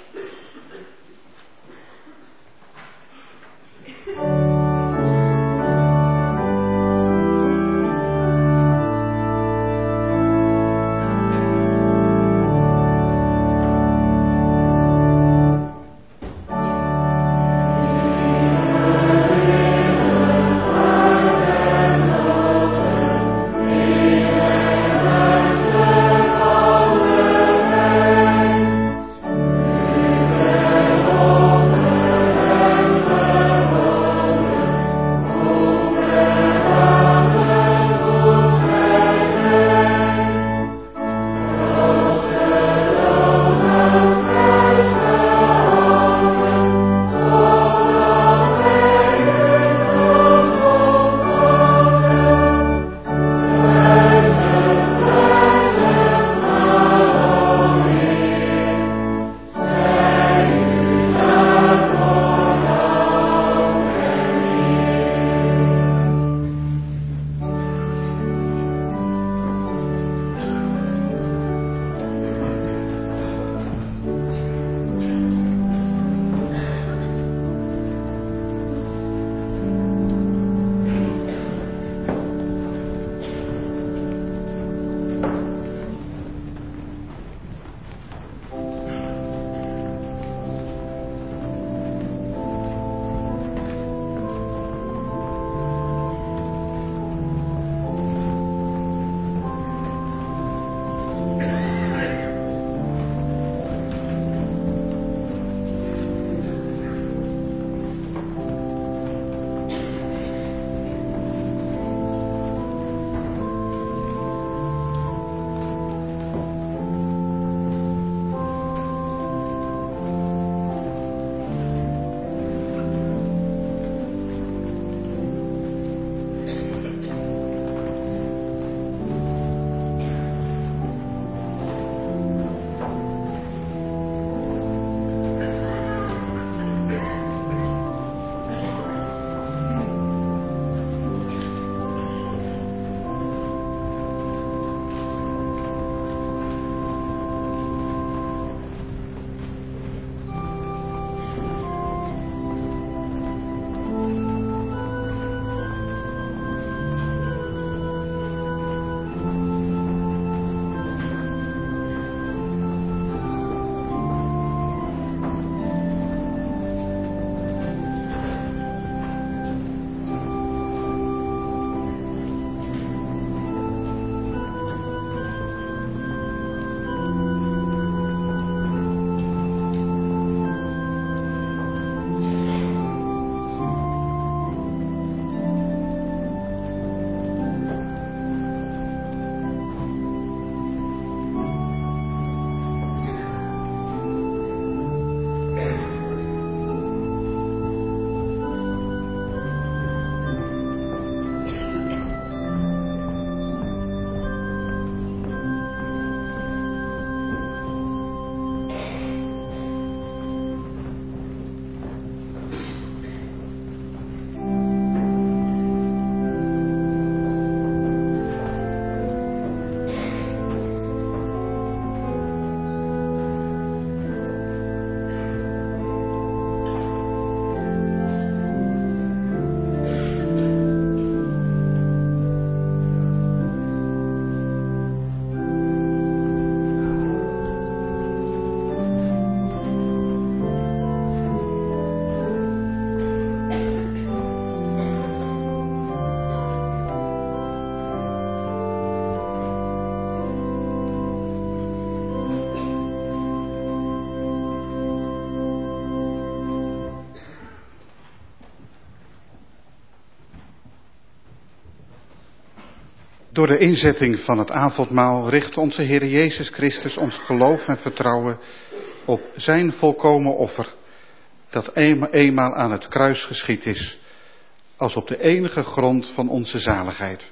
Door de inzetting van het avondmaal richt onze Heer Jezus Christus ons geloof en vertrouwen op zijn volkomen offer, dat eenmaal aan het kruis geschied is, als op de enige grond van onze zaligheid.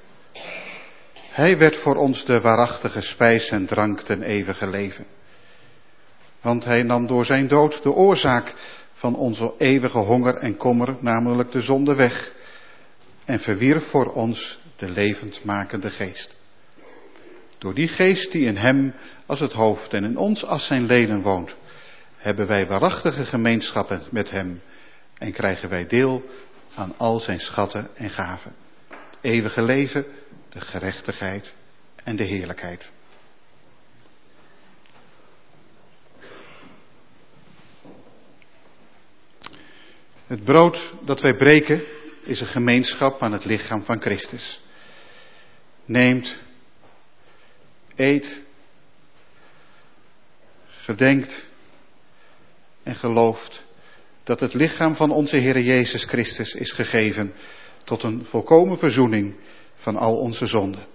Hij werd voor ons de waarachtige spijs en drank ten eeuwige leven. Want hij nam door zijn dood de oorzaak van onze eeuwige honger en kommer, namelijk de zonde, weg en verwierf voor ons de levendmakende geest. Door die geest die in hem als het hoofd en in ons als zijn leden woont, hebben wij waarachtige gemeenschap met hem en krijgen wij deel aan al zijn schatten en gaven. Het eeuwige leven, de gerechtigheid en de heerlijkheid. Het brood dat wij breken is een gemeenschap aan het lichaam van Christus. Neemt, eet, gedenkt en gelooft dat het lichaam van onze Heer Jezus Christus is gegeven tot een volkomen verzoening van al onze zonden.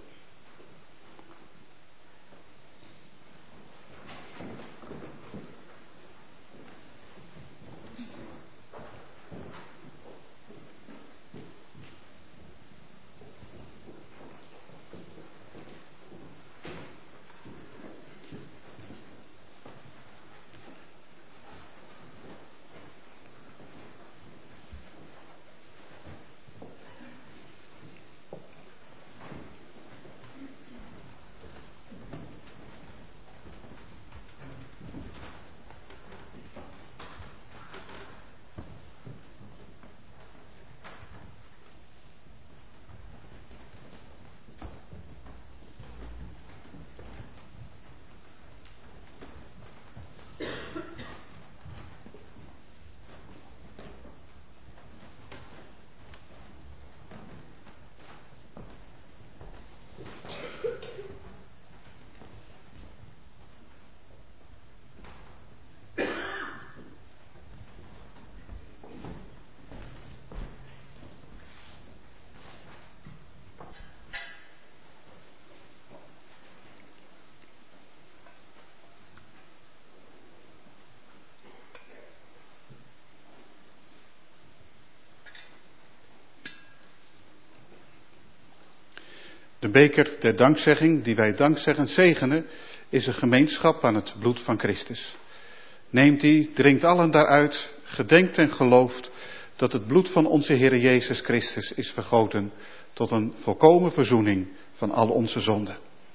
De beker der dankzegging, die wij dankzeggend zegenen, is een gemeenschap aan het bloed van Christus. Neemt die, drinkt allen daaruit, gedenkt en gelooft dat het bloed van onze Heer Jezus Christus is vergoten tot een volkomen verzoening van al onze zonden.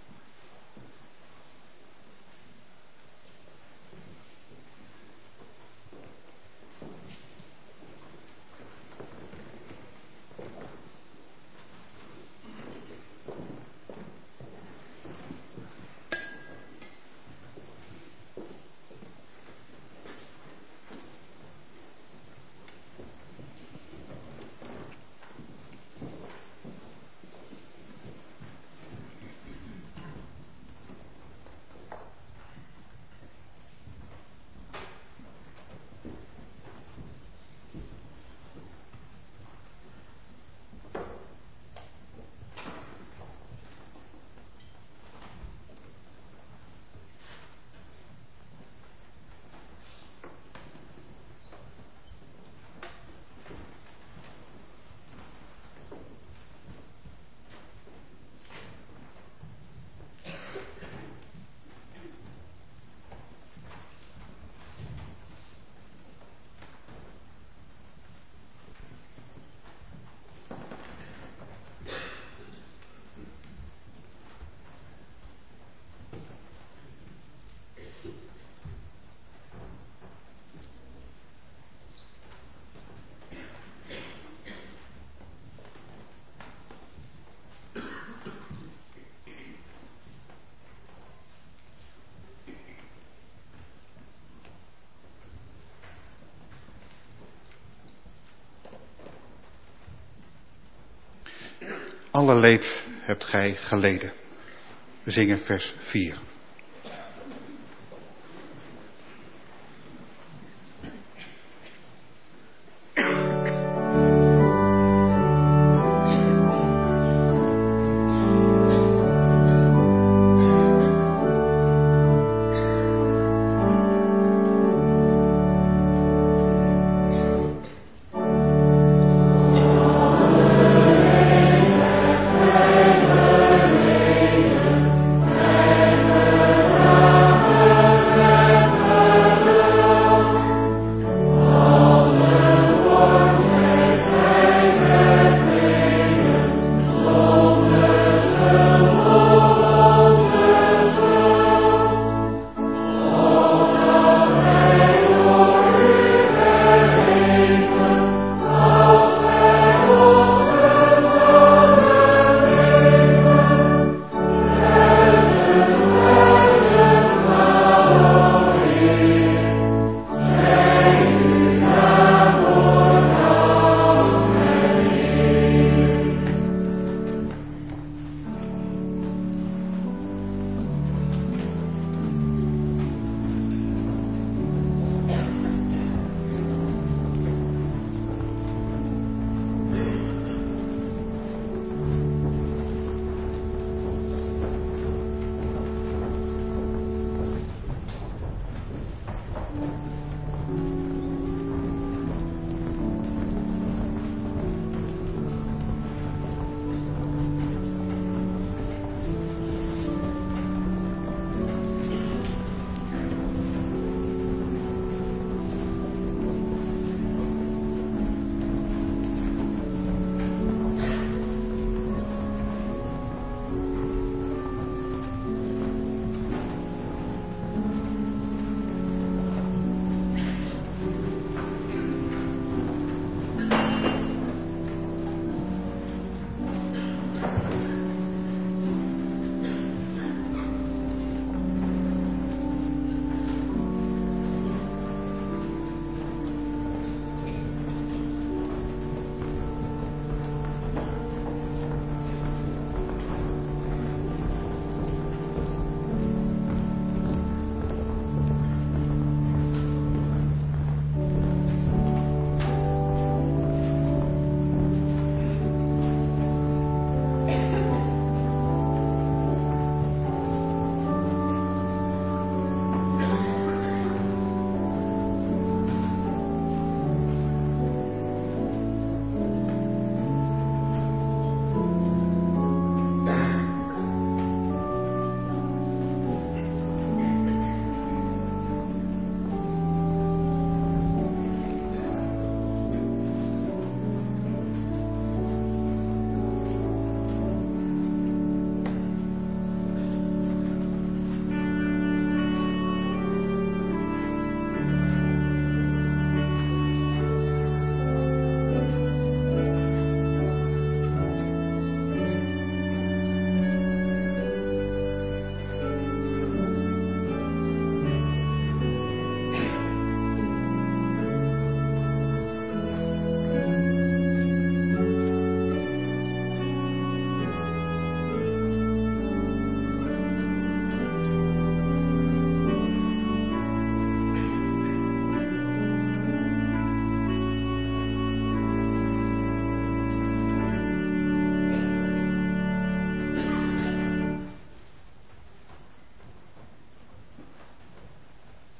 Alle leed hebt gij geleden. We zingen vers 4. Amen.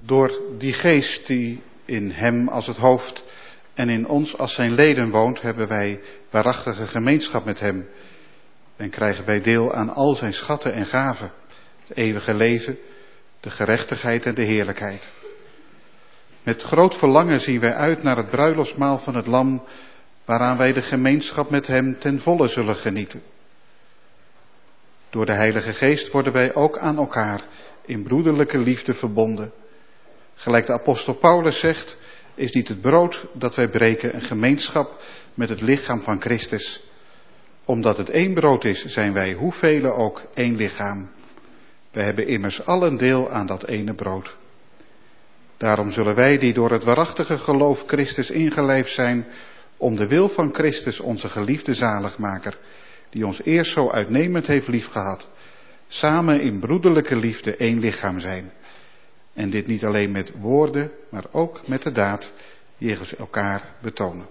Door die geest die in hem als het hoofd en in ons als zijn leden woont, hebben wij waarachtige gemeenschap met hem. En krijgen wij deel aan al zijn schatten en gaven. Het eeuwige leven, de gerechtigheid en de heerlijkheid. Met groot verlangen zien wij uit naar het bruiloftsmaal van het Lam, waaraan wij de gemeenschap met hem ten volle zullen genieten. Door de Heilige Geest worden wij ook aan elkaar in broederlijke liefde verbonden. Gelijk de apostel Paulus zegt, is niet het brood dat wij breken een gemeenschap met het lichaam van Christus. Omdat het één brood is, zijn wij hoevelen ook één lichaam. We hebben immers allen deel aan dat ene brood. Daarom zullen wij die door het waarachtige geloof Christus ingelijfd zijn, om de wil van Christus onze geliefde zaligmaker, die ons eerst zo uitnemend heeft liefgehad, samen in broederlijke liefde één lichaam zijn. En dit niet alleen met woorden, maar ook met de daad, jegens elkaar betonen.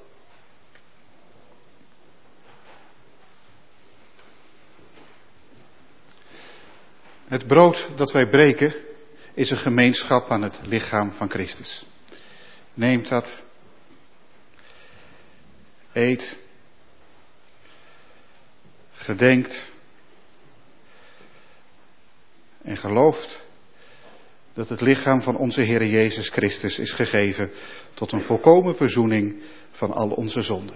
Het brood dat wij breken is een gemeenschap aan het lichaam van Christus. Neemt dat, eet, gedenkt en gelooft dat het lichaam van onze Heer Jezus Christus is gegeven tot een volkomen verzoening van al onze zonden.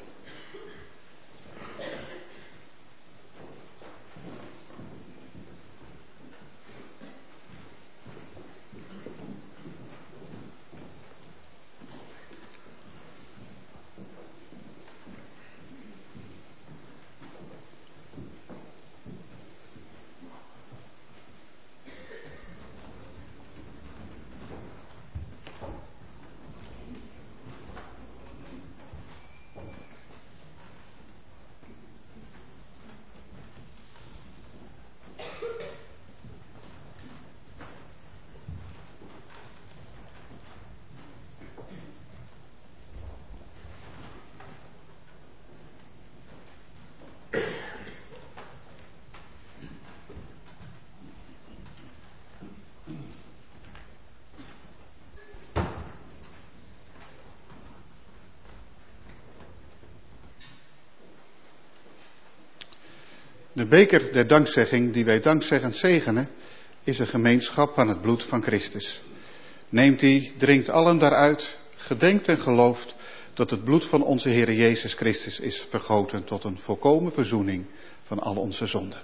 De beker der dankzegging die wij dankzeggend zegenen, is een gemeenschap aan het bloed van Christus. Neemt die, drinkt allen daaruit, gedenkt en gelooft dat het bloed van onze Heer Jezus Christus is vergoten tot een volkomen verzoening van al onze zonden.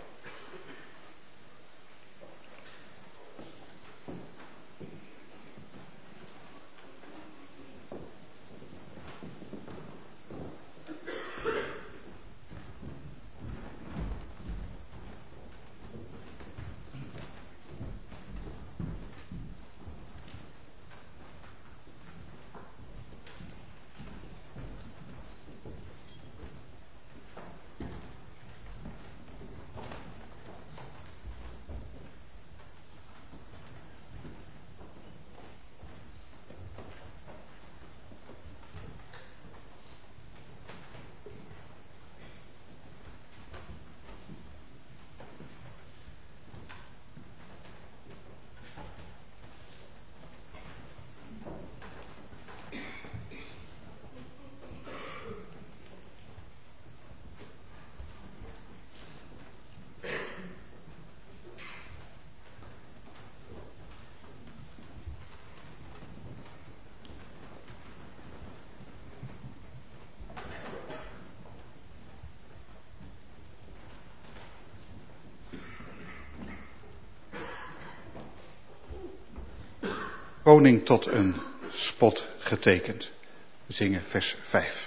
Koning tot een spot getekend. We zingen vers 5.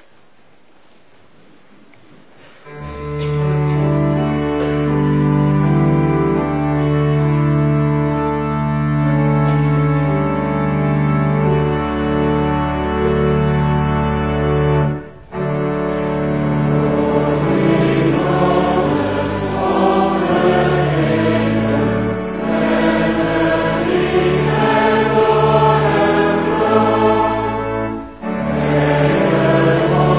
Oh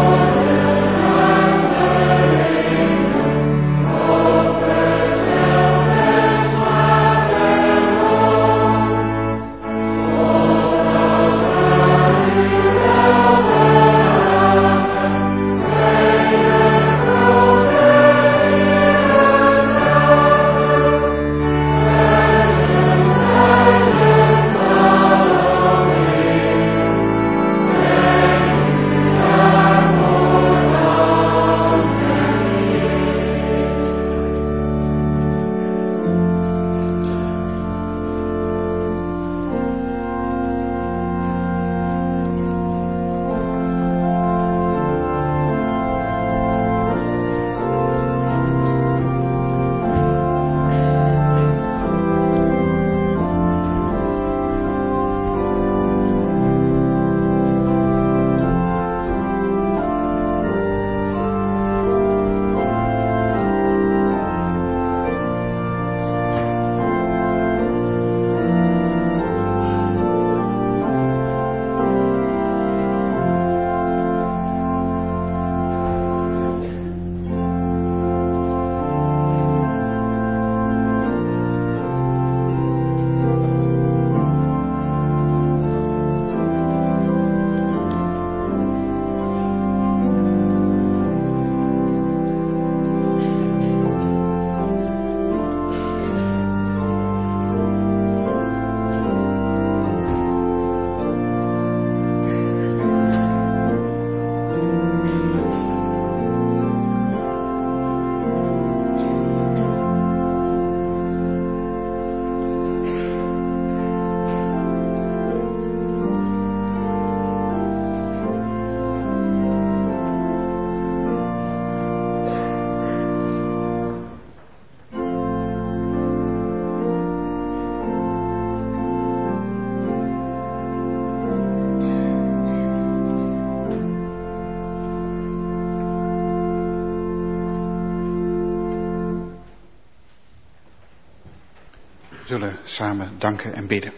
We zullen samen danken en bidden.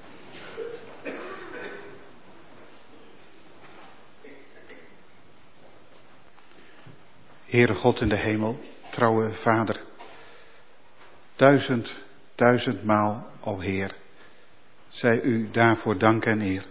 Heere God in de hemel, trouwe Vader, duizendmaal, o Heer, zij u daarvoor dank en eer.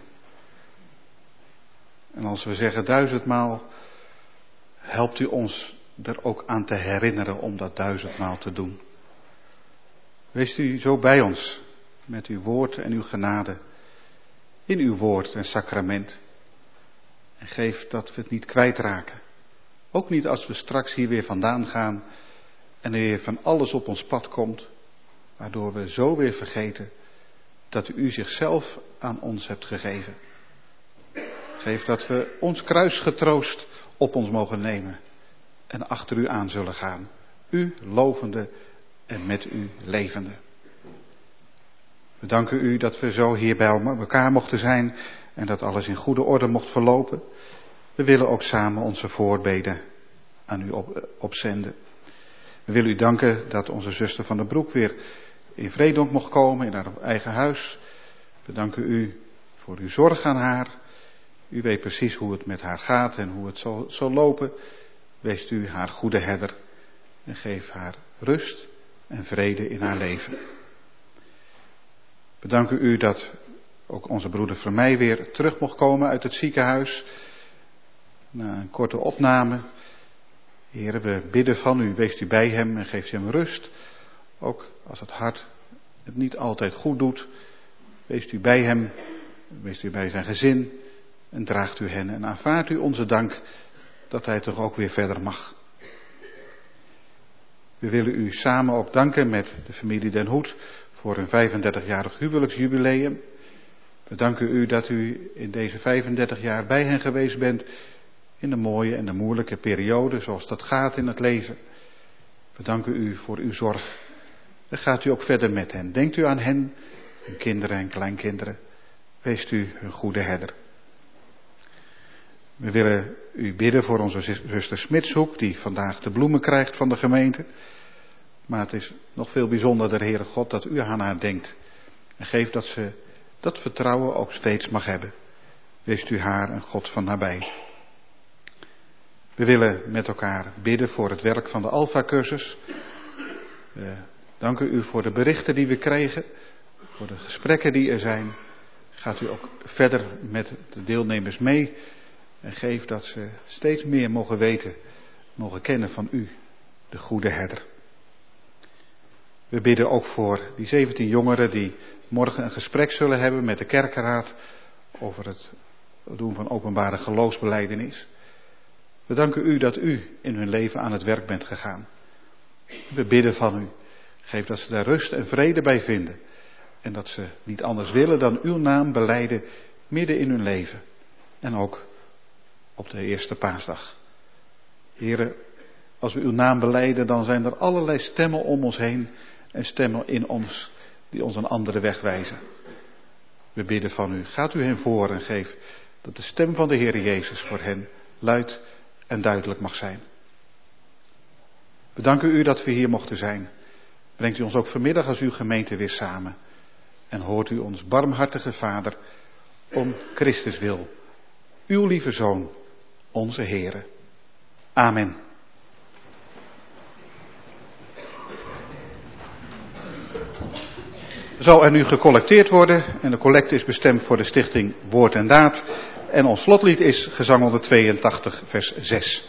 En als we zeggen 1000-maal, helpt u ons er ook aan te herinneren om dat 1000-maal te doen. Wees u zo bij ons met uw woord en uw genade, in uw woord en sacrament. En geef dat we het niet kwijtraken. Ook niet als we straks hier weer vandaan gaan en er weer van alles op ons pad komt, waardoor we zo weer vergeten dat u zichzelf aan ons hebt gegeven. Geef dat we ons kruis getroost op ons mogen nemen en achter u aan zullen gaan. U lovende en met u levende. We danken u dat we zo hier bij elkaar mochten zijn en dat alles in goede orde mocht verlopen. We willen ook samen onze voorbeden aan u opzenden. We willen u danken dat onze zuster Van der Broek weer in vrede mocht komen in haar eigen huis. We danken u voor uw zorg aan haar. U weet precies hoe het met haar gaat en hoe het zal lopen. Wees u haar goede herder en geef haar rust en vrede in haar leven. We danken u dat ook onze broeder Vermeij weer terug mocht komen uit het ziekenhuis. Na een korte opname. Heren, we bidden van u, wees u bij hem en geeft hem rust. Ook als het hart het niet altijd goed doet. Wees u bij hem, wees u bij zijn gezin en draagt u hen. En aanvaardt u onze dank dat hij toch ook weer verder mag. We willen u samen ook danken met de familie Den Hoed voor hun 35-jarig huwelijksjubileum. We danken u dat u in deze 35 jaar bij hen geweest bent in de mooie en de moeilijke periode zoals dat gaat in het leven. We danken u voor uw zorg. En gaat u ook verder met hen. Denkt u aan hen, hun kinderen en kleinkinderen. Wees u hun goede herder. We willen u bidden voor onze zuster Smitshoek, die vandaag de bloemen krijgt van de gemeente. Maar het is nog veel bijzonderder, Heere God, dat u aan haar denkt. En geeft dat ze dat vertrouwen ook steeds mag hebben. Wees u haar een God van nabij. We willen met elkaar bidden voor het werk van de Alpha-cursus. We danken u voor de berichten die we kregen, voor de gesprekken die er zijn. Gaat u ook verder met de deelnemers mee en geef dat ze steeds meer mogen weten, mogen kennen van u, de goede herder. We bidden ook voor die 17 jongeren die morgen een gesprek zullen hebben met de kerkenraad over het doen van openbare geloofsbelijdenis. We danken u dat u in hun leven aan het werk bent gegaan. We bidden van u. Geef dat ze daar rust en vrede bij vinden. En dat ze niet anders willen dan uw naam belijden midden in hun leven. En ook op de eerste paasdag. Heren, als we uw naam belijden, dan zijn er allerlei stemmen om ons heen. En stemmen in ons die ons een andere weg wijzen. We bidden van u. Gaat u hen voor en geef dat de stem van de Heer Jezus voor hen luid en duidelijk mag zijn. We danken u dat we hier mochten zijn. Brengt u ons ook vanmiddag als uw gemeente weer samen. En hoort u ons barmhartige Vader om Christus wil. Uw lieve Zoon, onze Heere. Amen. Zal er nu gecollecteerd worden en de collecte is bestemd voor de stichting Woord en Daad. En ons slotlied is gezang 182 vers 6.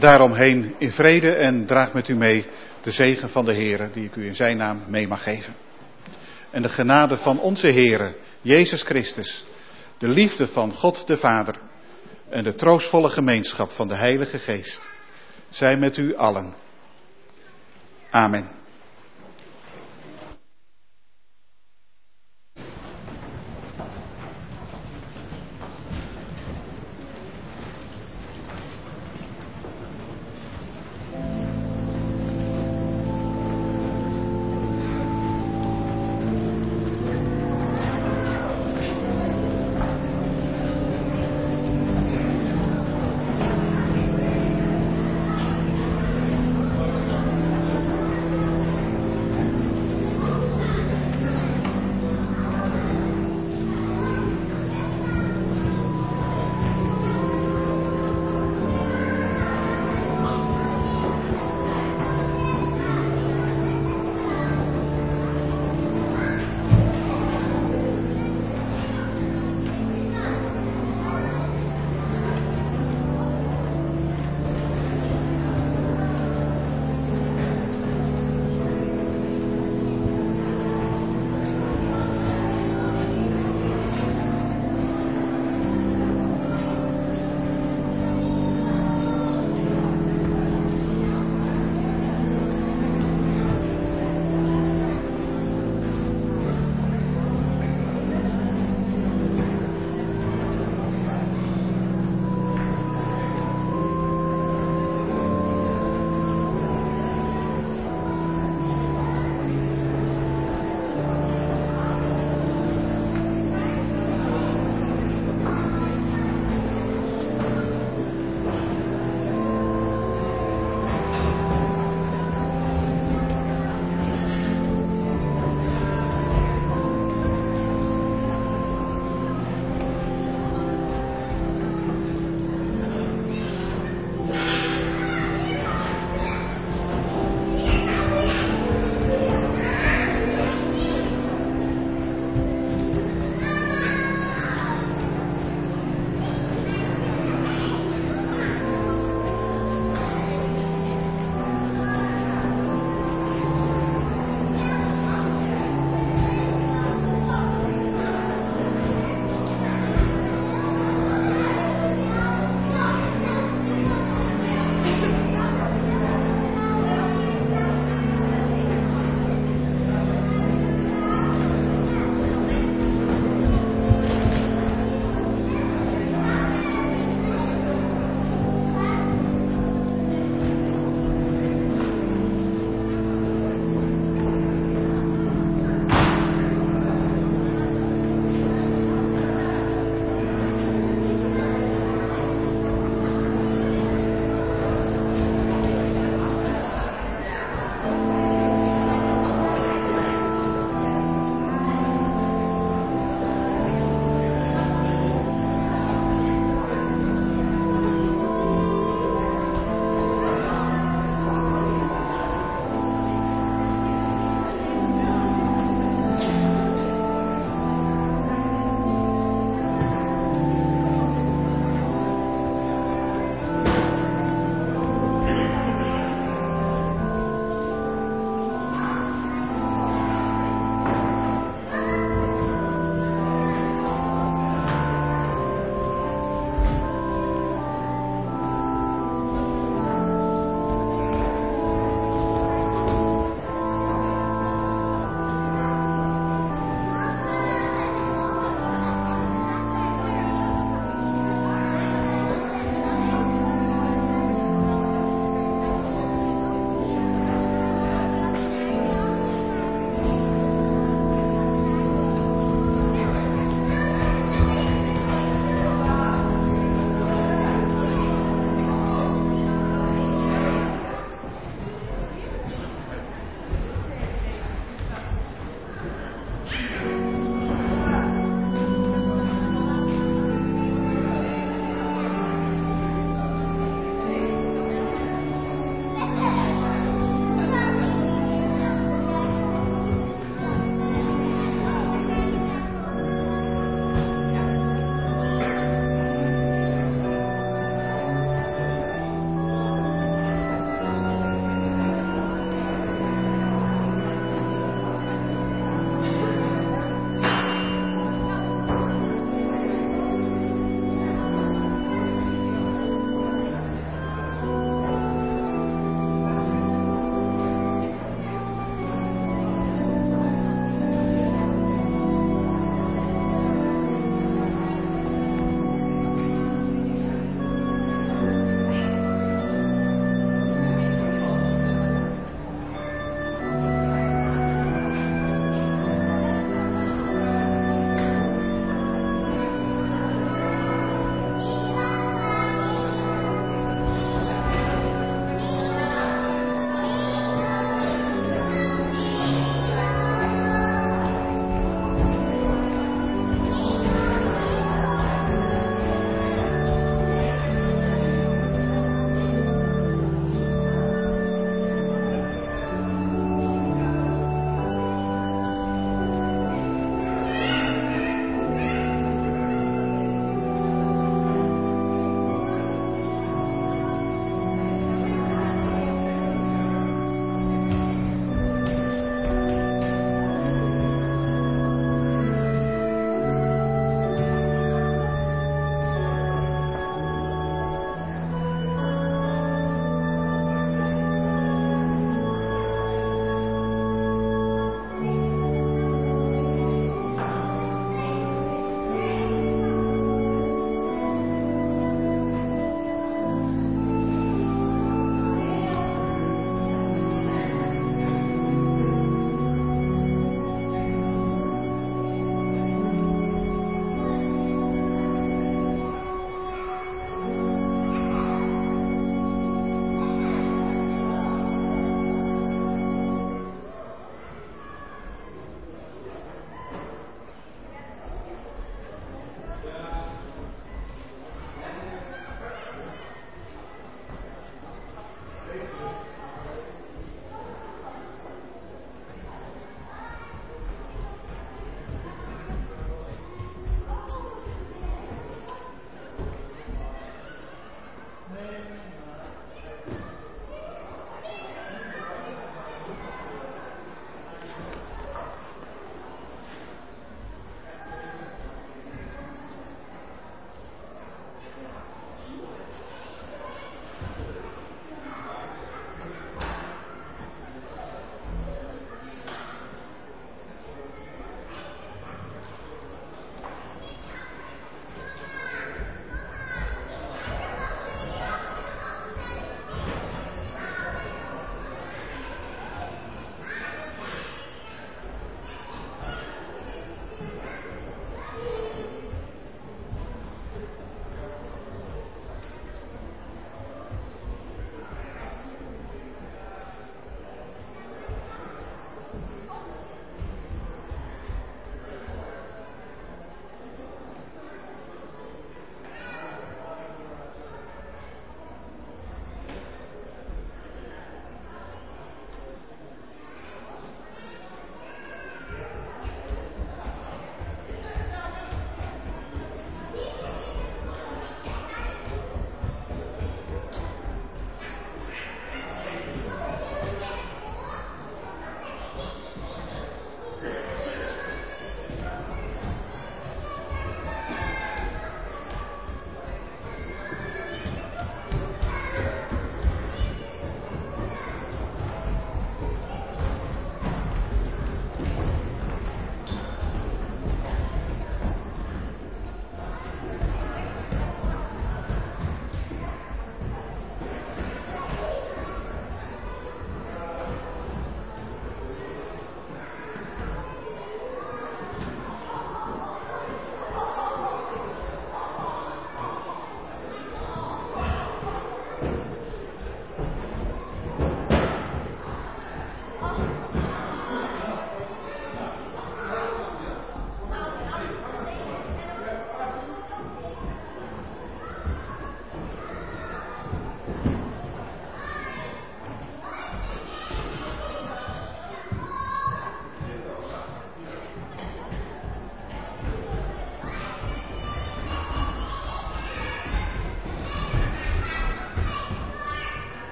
daaromheen in vrede en draag met u mee de zegen van de Heere, die ik u in zijn naam mee mag geven. En de genade van onze Heere, Jezus Christus, de liefde van God de Vader en de troostvolle gemeenschap van de Heilige Geest, zij met u allen. Amen.